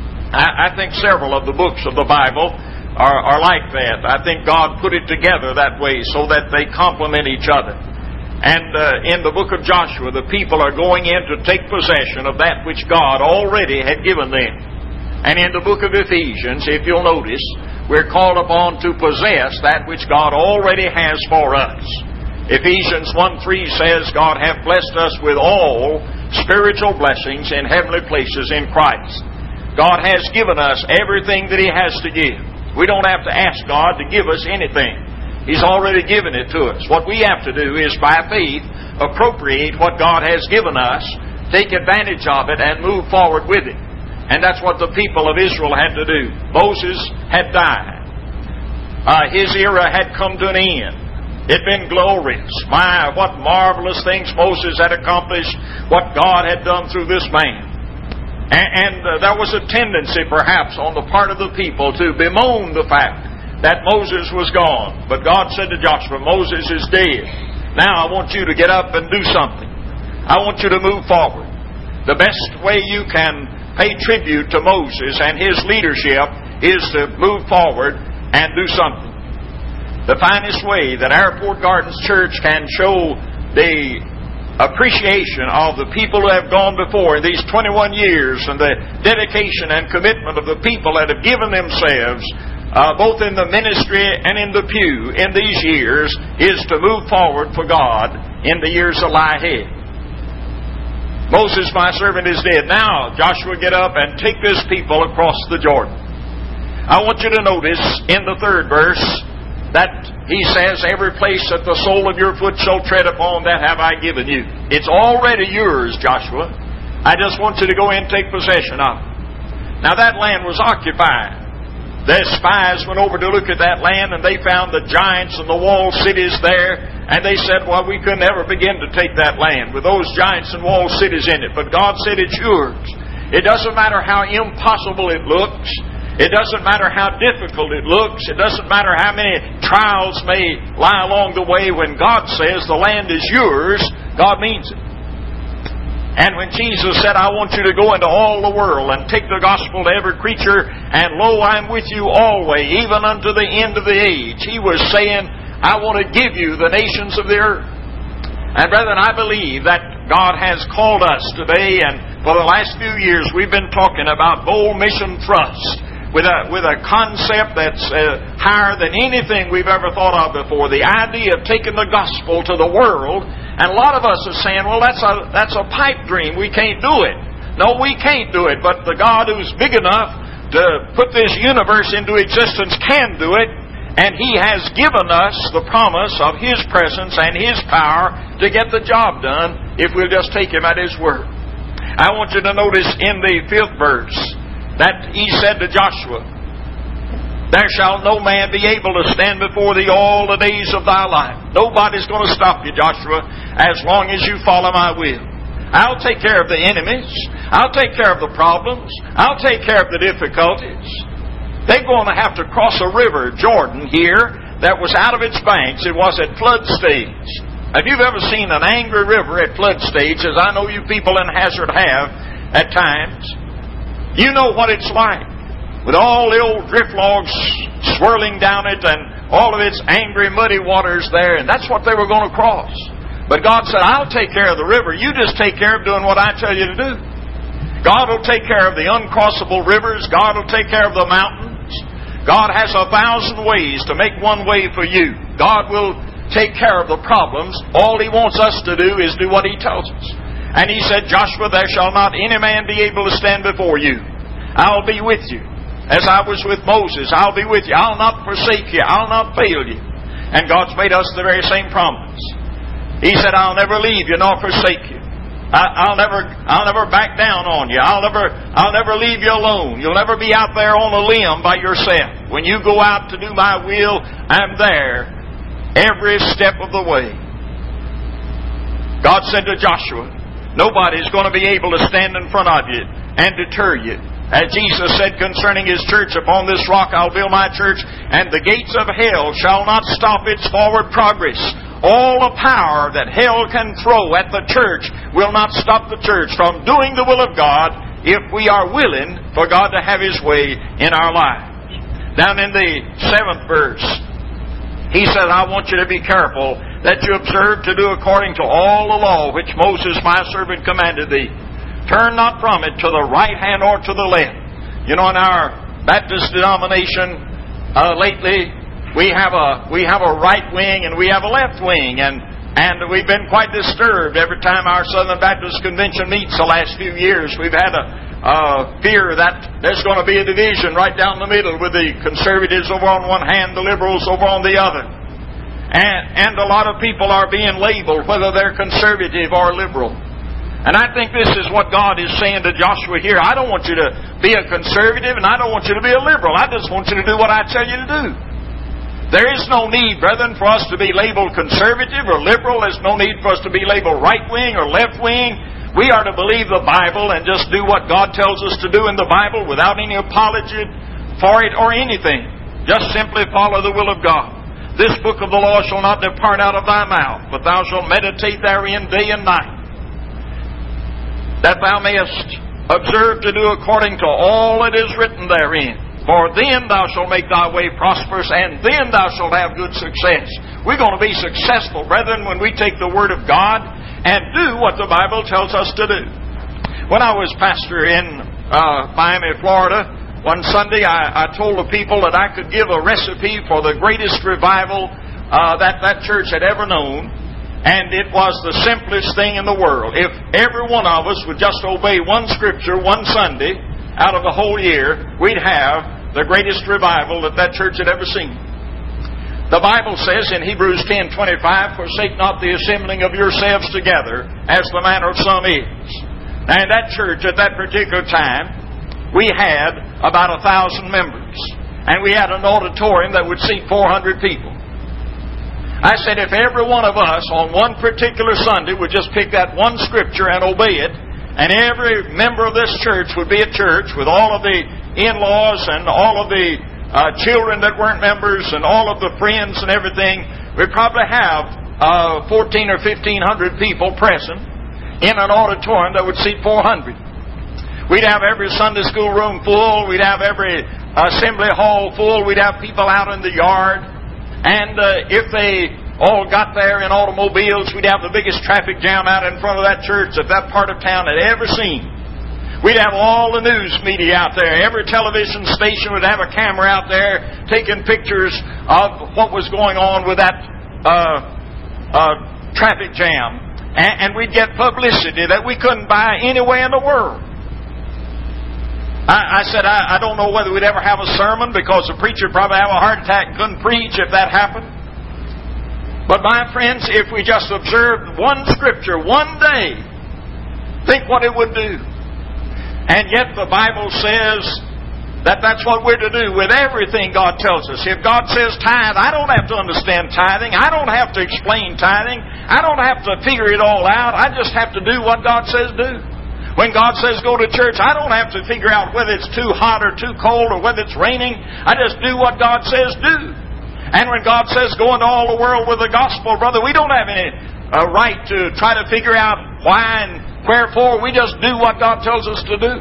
I think several of the books of the Bible are like that. I think God put it together that way so that they complement each other. And in the book of Joshua, the people are going in to take possession of that which God already had given them. And in the book of Ephesians, if you'll notice, we're called upon to possess that which God already has for us. Ephesians 1:3 says, God hath blessed us with all spiritual blessings in heavenly places in Christ. God has given us everything that He has to give. We don't have to ask God to give us anything. He's already given it to us. What we have to do is, by faith, appropriate what God has given us, take advantage of it, and move forward with it. And that's what the people of Israel had to do. Moses had died. His era had come to an end. It had been glorious. My, what marvelous things Moses had accomplished, what God had done through this man. And there was a tendency, perhaps, on the part of the people to bemoan the fact that Moses was gone. But God said to Joshua, Moses is dead. Now I want you to get up and do something. I want you to move forward. The best way you can pay tribute to Moses and his leadership is to move forward and do something. The finest way that Airport Gardens Church can show the appreciation of the people who have gone before in these 21 years and the dedication and commitment of the people that have given themselves both in the ministry and in the pew in these years is to move forward for God in the years that lie ahead. Moses, my servant, is dead. Now, Joshua, get up and take this people across the Jordan. I want you to notice in the 3rd verse that he says, every place that the sole of your foot shall tread upon, that have I given you. It's already yours, Joshua. I just want you to go in and take possession of it. Now, that land was occupied. The spies went over to look at that land, and they found the giants and the walled cities there. And they said, well, we could never begin to take that land with those giants and walled cities in it. But God said, it's yours. It doesn't matter how impossible it looks. It doesn't matter how difficult it looks. It doesn't matter how many trials may lie along the way. When God says the land is yours, God means it. And when Jesus said, I want you to go into all the world and take the gospel to every creature, and lo, I'm with you always, even unto the end of the age, He was saying, I want to give you the nations of the earth. And brethren, I believe that God has called us today, and for the last few years we've been talking about Bold Mission Trust with a concept that's higher than anything we've ever thought of before. The idea of taking the gospel to the world, and a lot of us are saying, well, that's a pipe dream. We can't do it. No, we can't do it, but the God who's big enough to put this universe into existence can do it. And He has given us the promise of His presence and His power to get the job done if we'll just take Him at His word. I want you to notice in the 5th verse that He said to Joshua, "There shall no man be able to stand before thee all the days of thy life." Nobody's going to stop you, Joshua, as long as you follow my will. I'll take care of the enemies. I'll take care of the problems. I'll take care of the difficulties. They're going to have to cross a river, Jordan, here, that was out of its banks. It was at flood stage. If you've ever seen an angry river at flood stage, as I know you people in Hazard have at times, you know what it's like. With all the old drift logs swirling down it and all of its angry, muddy waters there, and that's what they were going to cross. But God said, I'll take care of the river. You just take care of doing what I tell you to do. God will take care of the uncrossable rivers. God will take care of the mountains. God has 1,000 ways to make one way for you. God will take care of the problems. All He wants us to do is do what He tells us. And He said, Joshua, there shall not any man be able to stand before you. I'll be with you. As I was with Moses, I'll be with you. I'll not forsake you. I'll not fail you. And God's made us the very same promise. He said, I'll never leave you nor forsake you. I'll never back down on you. I'll never leave you alone. You'll never be out there on a limb by yourself. When you go out to do my will, I'm there every step of the way. God said to Joshua, nobody's going to be able to stand in front of you and deter you. As Jesus said concerning His church, upon this rock I'll build my church, and the gates of hell shall not stop its forward progress. All the power that hell can throw at the church will not stop the church from doing the will of God if we are willing for God to have His way in our lives. Down in the 7th verse, He said, I want you to be careful that you observe to do according to all the law which Moses my servant commanded thee. Turn not from it to the right hand or to the left. You know, in our Baptist denomination lately, we have a right wing and we have a left wing, and we've been quite disturbed every time our Southern Baptist Convention meets the last few years. We've had a fear that there's going to be a division right down the middle, with the conservatives over on one hand, the liberals over on the other. And a lot of people are being labeled, whether they're conservative or liberal. And I think this is what God is saying to Joshua here. I don't want you to be a conservative, and I don't want you to be a liberal. I just want you to do what I tell you to do. There is no need, brethren, for us to be labeled conservative or liberal. There's no need for us to be labeled right-wing or left-wing. We are to believe the Bible and just do what God tells us to do in the Bible without any apology for it or anything. Just simply follow the will of God. This book of the law shall not depart out of thy mouth, but thou shalt meditate therein day and night, that thou mayest observe to do according to all that is written therein. For then thou shalt make thy way prosperous, and then thou shalt have good success. We're going to be successful, brethren, when we take the Word of God and do what the Bible tells us to do. When I was pastor in Miami, Florida, one Sunday I told the people that I could give a recipe for the greatest revival that church had ever known. And it was the simplest thing in the world. If every one of us would just obey one scripture one Sunday out of the whole year, we'd have the greatest revival that church had ever seen. The Bible says in Hebrews 10:25, forsake not the assembling of yourselves together, as the manner of some is. And that church at that particular time, we had about 1,000 members. And we had an auditorium that would seat 400 people. I said, if every one of us on one particular Sunday would just pick that one scripture and obey it, and every member of this church would be at church with all of the in-laws and all of the children that weren't members and all of the friends and everything, we'd probably have 1,400 or 1,500 people present in an auditorium that would seat 400. We'd have every Sunday school room full. We'd have every assembly hall full. We'd have people out in the yard. And if they all got there in automobiles. We'd have the biggest traffic jam out in front of that church that that part of town had ever seen. We'd have all the news media out there. Every television station would have a camera out there taking pictures of what was going on with that traffic jam. And we'd get publicity that we couldn't buy anywhere in the world. I said, I don't know whether we'd ever have a sermon because the preacher would probably have a heart attack and couldn't preach if that happened. But my friends, if we just observed one Scripture one day, think what it would do. And yet the Bible says that that's what we're to do with everything God tells us. If God says tithe, I don't have to understand tithing. I don't have to explain tithing. I don't have to figure it all out. I just have to do what God says do. When God says go to church, I don't have to figure out whether it's too hot or too cold or whether it's raining. I just do what God says do. And when God says go into all the world with the gospel, brother, we don't have any right to try to figure out why and wherefore. We just do what God tells us to do.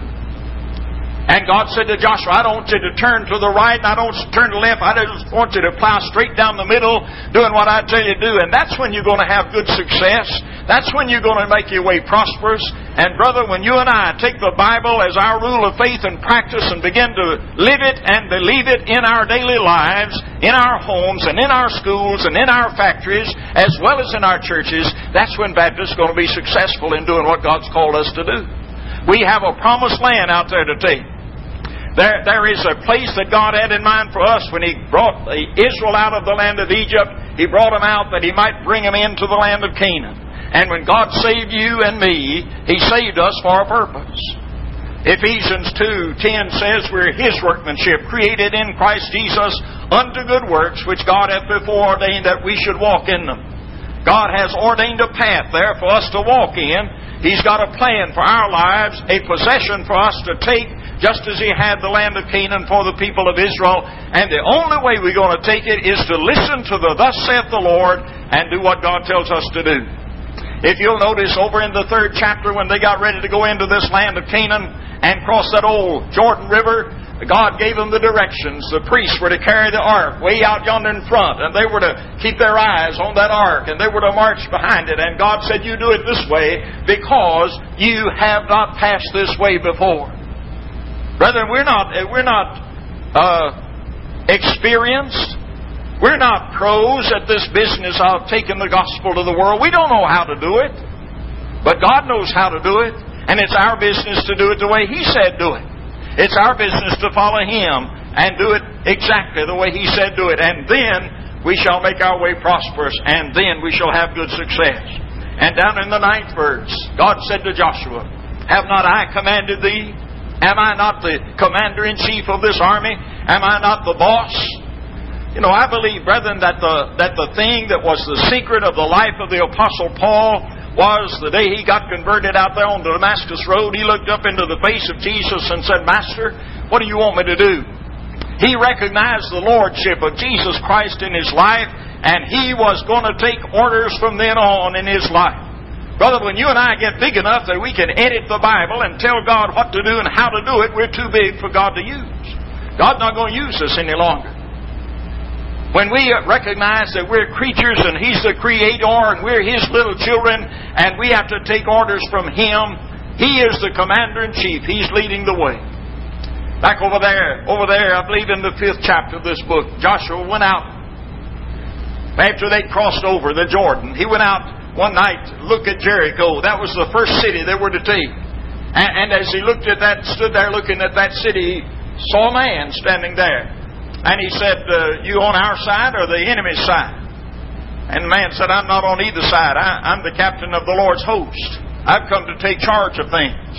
And God said to Joshua, I don't want you to turn to the right and I don't want you to turn to the left. I just want you to plow straight down the middle doing what I tell you to do. And that's when you're going to have good success. That's when you're going to make your way prosperous. And brother, when you and I take the Bible as our rule of faith and practice and begin to live it and believe it in our daily lives, in our homes and in our schools and in our factories, as well as in our churches, that's when Baptists are going to be successful in doing what God's called us to do. We have a promised land out there to take. There is a place that God had in mind for us when He brought Israel out of the land of Egypt. He brought them out that He might bring them into the land of Canaan. And when God saved you and me, He saved us for a purpose. Ephesians 2:10 says we're His workmanship, created in Christ Jesus unto good works, which God hath before ordained that we should walk in them. God has ordained a path there for us to walk in. He's got a plan for our lives, a possession for us to take, just as He had the land of Canaan for the people of Israel. And the only way we're going to take it is to listen to the thus saith the Lord and do what God tells us to do. If you'll notice over in the 3rd chapter when they got ready to go into this land of Canaan and cross that old Jordan River, God gave them the directions. The priests were to carry the ark way out yonder in front, and they were to keep their eyes on that ark, and they were to march behind it. And God said, you do it this way because you have not passed this way before. Brethren, we're not experienced. We're not pros at this business of taking the gospel to the world. We don't know how to do it. But God knows how to do it. And it's our business to do it the way He said do it. It's our business to follow Him and do it exactly the way He said do it. And then we shall make our way prosperous. And then we shall have good success. And down in the 9th verse, God said to Joshua, have not I commanded thee? Am I not the commander-in-chief of this army? Am I not the boss? You know, I believe, brethren, that the thing that was the secret of the life of the Apostle Paul was the day he got converted out there on the Damascus Road. He looked up into the face of Jesus and said, Master, what do you want me to do? He recognized the lordship of Jesus Christ in his life, and he was going to take orders from then on in his life. Brother, when you and I get big enough that we can edit the Bible and tell God what to do and how to do it, we're too big for God to use. God's not going to use us any longer. When we recognize that we're creatures and He's the Creator and we're His little children and we have to take orders from Him, He is the Commander-in-Chief. He's leading the way. Back over there, I believe in the 5th chapter of this book, Joshua went out after they crossed over the Jordan. He went out one night to look at Jericho. That was the first city they were to take. And as he looked at that, stood there looking at that city, he saw a man standing there. And he said, you on our side or the enemy's side? And the man said, I'm not on either side. I'm the captain of the Lord's host. I've come to take charge of things.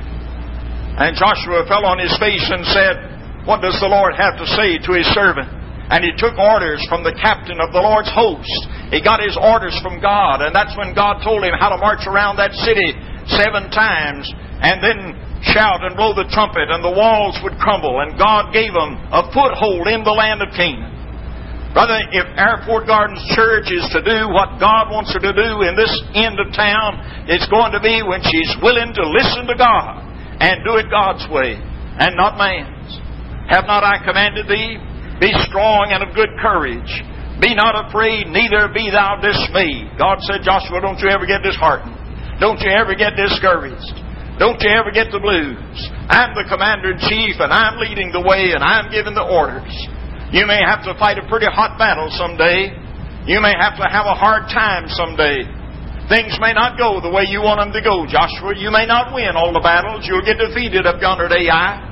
And Joshua fell on his face and said, what does the Lord have to say to His servant? And he took orders from the captain of the Lord's host. He got his orders from God. And that's when God told him how to march around that city 7 times. And then shout and blow the trumpet, and the walls would crumble, and God gave them a foothold in the land of Canaan. Brother, if Airport Gardens Church is to do what God wants her to do in this end of town, it's going to be when she's willing to listen to God and do it God's way and not man's. Have not I commanded thee? Be strong and of good courage. Be not afraid, neither be thou dismayed. God said, Joshua, don't you ever get disheartened. Don't you ever get discouraged. Don't you ever get the blues. I'm the commander-in-chief, and I'm leading the way, and I'm giving the orders. You may have to fight a pretty hot battle someday. You may have to have a hard time someday. Things may not go the way you want them to go, Joshua. You may not win all the battles. You'll get defeated up yonder at Ai.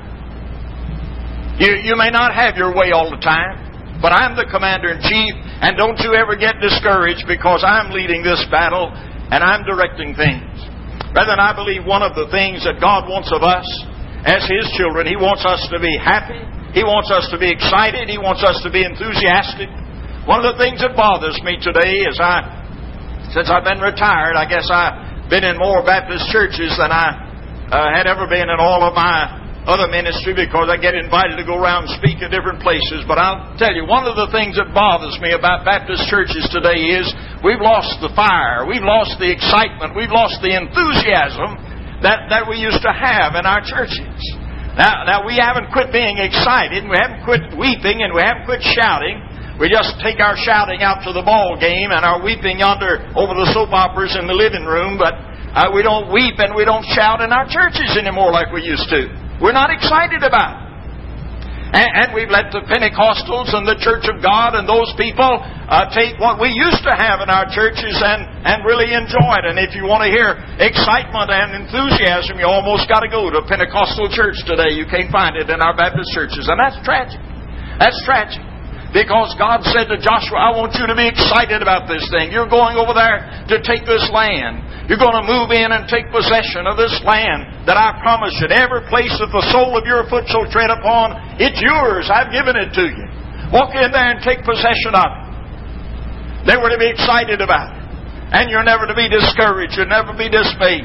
You may not have your way all the time. But I'm the commander-in-chief, and don't you ever get discouraged because I'm leading this battle and I'm directing things. Brethren, I believe one of the things that God wants of us as His children, He wants us to be happy. He wants us to be excited. He wants us to be enthusiastic. One of the things that bothers me today is since I've been retired, I guess I've been in more Baptist churches than I had ever been in all of my other ministry, because I get invited to go around and speak at different places. But I'll tell you, one of the things that bothers me about Baptist churches today is we've lost the fire, we've lost the excitement, we've lost the enthusiasm that we used to have in our churches. Now we haven't quit being excited, and we haven't quit weeping, and we haven't quit shouting. We just take our shouting out to the ball game and our weeping yonder over the soap operas in the living room, but we don't weep and we don't shout in our churches anymore like we used to. We're not excited about it. And we've let the Pentecostals and the Church of God and those people take what we used to have in our churches and really enjoy it. And if you want to hear excitement and enthusiasm, you almost got to go to a Pentecostal church today. You can't find it in our Baptist churches. And that's tragic. That's tragic. Because God said to Joshua, I want you to be excited about this thing. You're going over there to take this land. You're going to move in and take possession of this land that I promised you. Every place that the sole of your foot shall tread upon, it's yours. I've given it to you. Walk in there and take possession of it. They were to be excited about it. And you're never to be discouraged. You'll never be dismayed.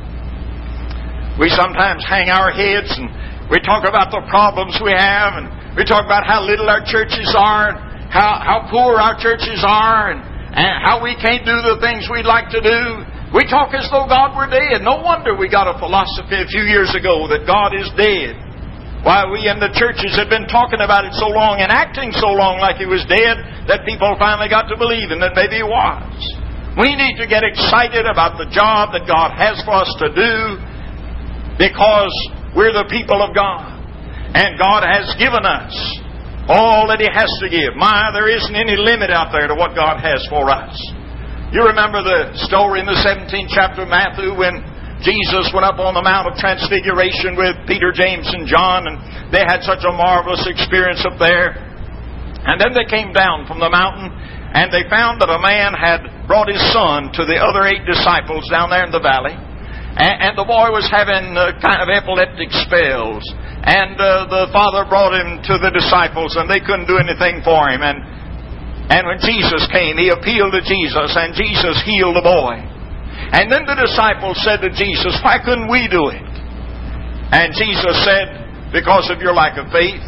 We sometimes hang our heads and we talk about the problems we have, and we talk about how little our churches are, and how poor our churches are, and how we can't do the things we'd like to do. We talk as though God were dead. No wonder we got a philosophy a few years ago that God is dead. Why, we in the churches had been talking about it so long and acting so long like He was dead that people finally got to believing that maybe He was. We need to get excited about the job that God has for us to do, because we're the people of God. And God has given us all that He has to give. There isn't any limit out there to what God has for us. You remember the story in the 17th chapter of Matthew when Jesus went up on the Mount of Transfiguration with Peter, James, and John, and they had such a marvelous experience up there. And then they came down from the mountain, and they found that a man had brought his son to the other 8 disciples down there in the valley. And the boy was having kind of epileptic spells. And the father brought him to the disciples, and they couldn't do anything for him. And when Jesus came, he appealed to Jesus, and Jesus healed the boy. And then the disciples said to Jesus, why couldn't we do it? And Jesus said, because of your lack of faith.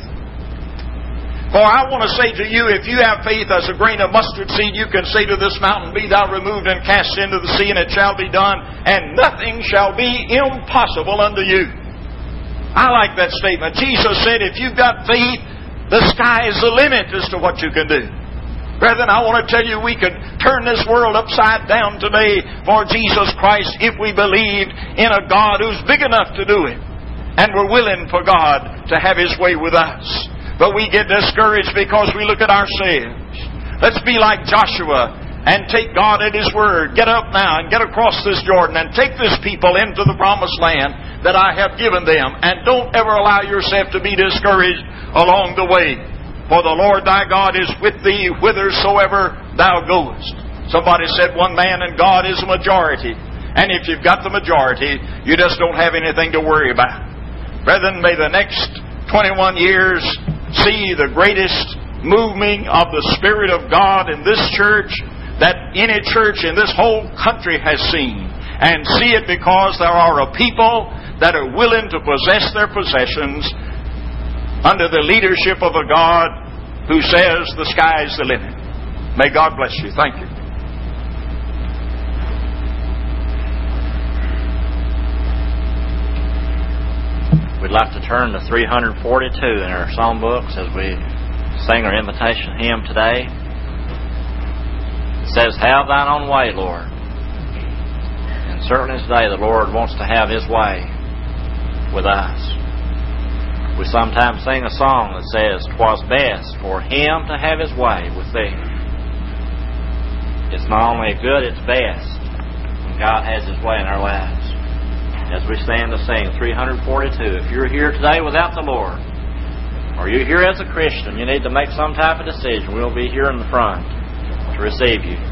For I want to say to you, if you have faith as a grain of mustard seed, you can say to this mountain, be thou removed and cast into the sea, and it shall be done, and nothing shall be impossible unto you. I like that statement. Jesus said, if you've got faith, the sky is the limit as to what you can do. Brethren, I want to tell you, we could turn this world upside down today for Jesus Christ if we believed in a God who's big enough to do it. And we're willing for God to have His way with us. But we get discouraged because we look at ourselves. Let's be like Joshua and take God at His word. Get up now and get across this Jordan and take this people into the promised land that I have given them. And don't ever allow yourself to be discouraged along the way. For the Lord thy God is with thee whithersoever thou goest. Somebody said one man and God is a majority. And if you've got the majority, you just don't have anything to worry about. Brethren, may the next 21 years see the greatest moving of the Spirit of God in this church that any church in this whole country has seen. And see it because there are a people that are willing to possess their possessions under the leadership of a God who says the sky is the limit. May God bless you. Thank you. We'd like to turn to 342 in our songbooks as we sing our invitation hymn today. says, have thine own way, Lord. And certainly today the Lord wants to have His way with us. We sometimes sing a song that says, 'Twas best for Him to have His way with thee. It's not only good, it's best when God has His way in our lives. As we stand to sing 342, if you're here today without the Lord, or you're here as a Christian, you need to make some type of decision. We'll be here in the front to receive you.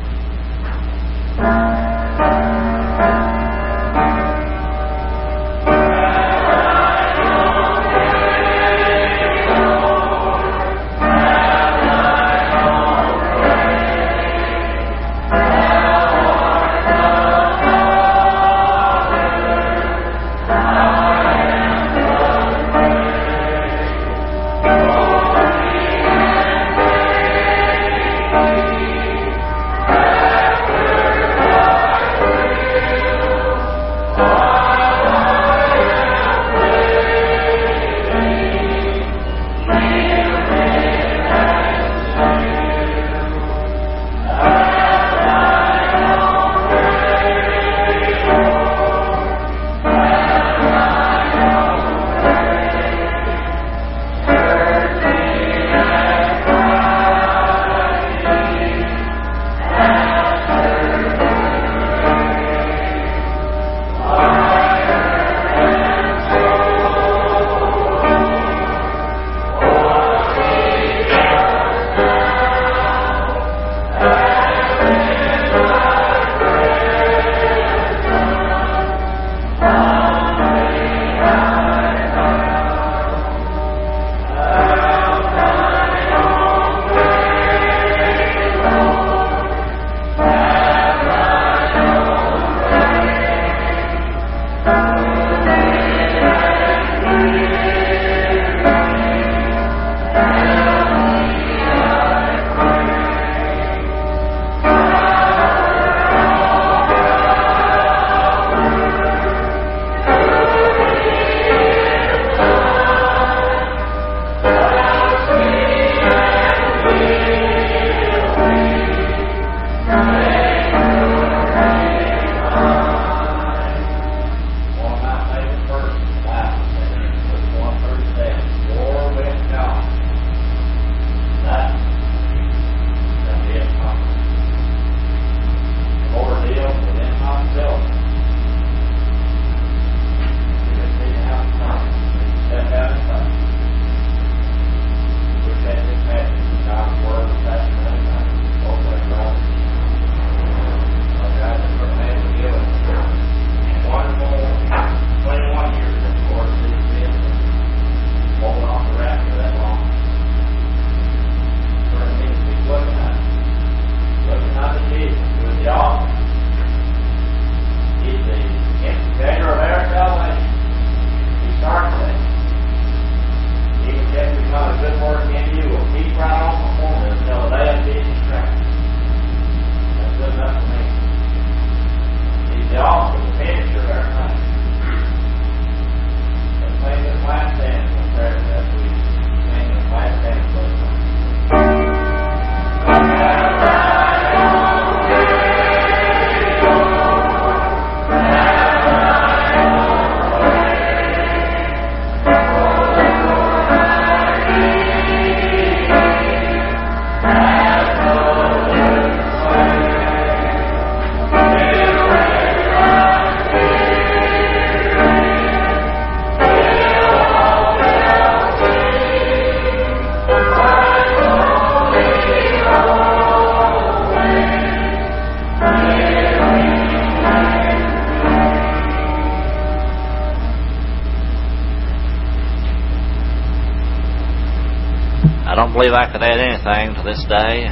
Believe I could add anything to this day.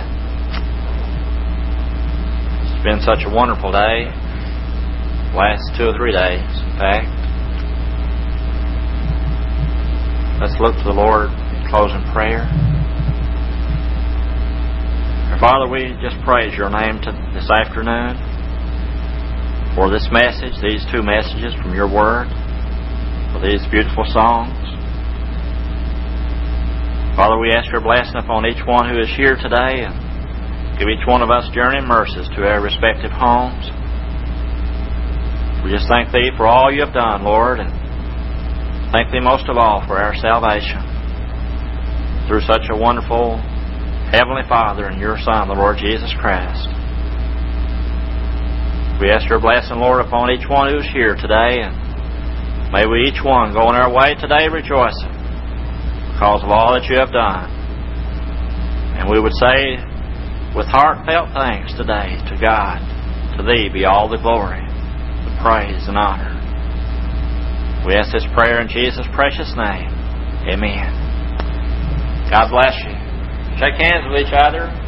It's been such a wonderful day. Last 2 or 3 days, in fact. Let's look to the Lord in closing prayer. Our Father, we just praise Your name this afternoon for this message, these 2 messages from Your Word, for these beautiful songs. Father, we ask Your blessing upon each one who is here today, and Give each one of us journeying mercies to our respective homes. We just thank Thee for all You have done, Lord, and thank Thee most of all for our salvation through such a wonderful Heavenly Father and Your Son, the Lord Jesus Christ. We ask Your blessing, Lord, upon each one who's here today, and may we each one go on our way today rejoicing because of all that You have done. And we would say with heartfelt thanks today to God, to Thee be all the glory, the praise and honor. We ask this prayer in Jesus' precious name. Amen. God bless you. Shake hands with each other.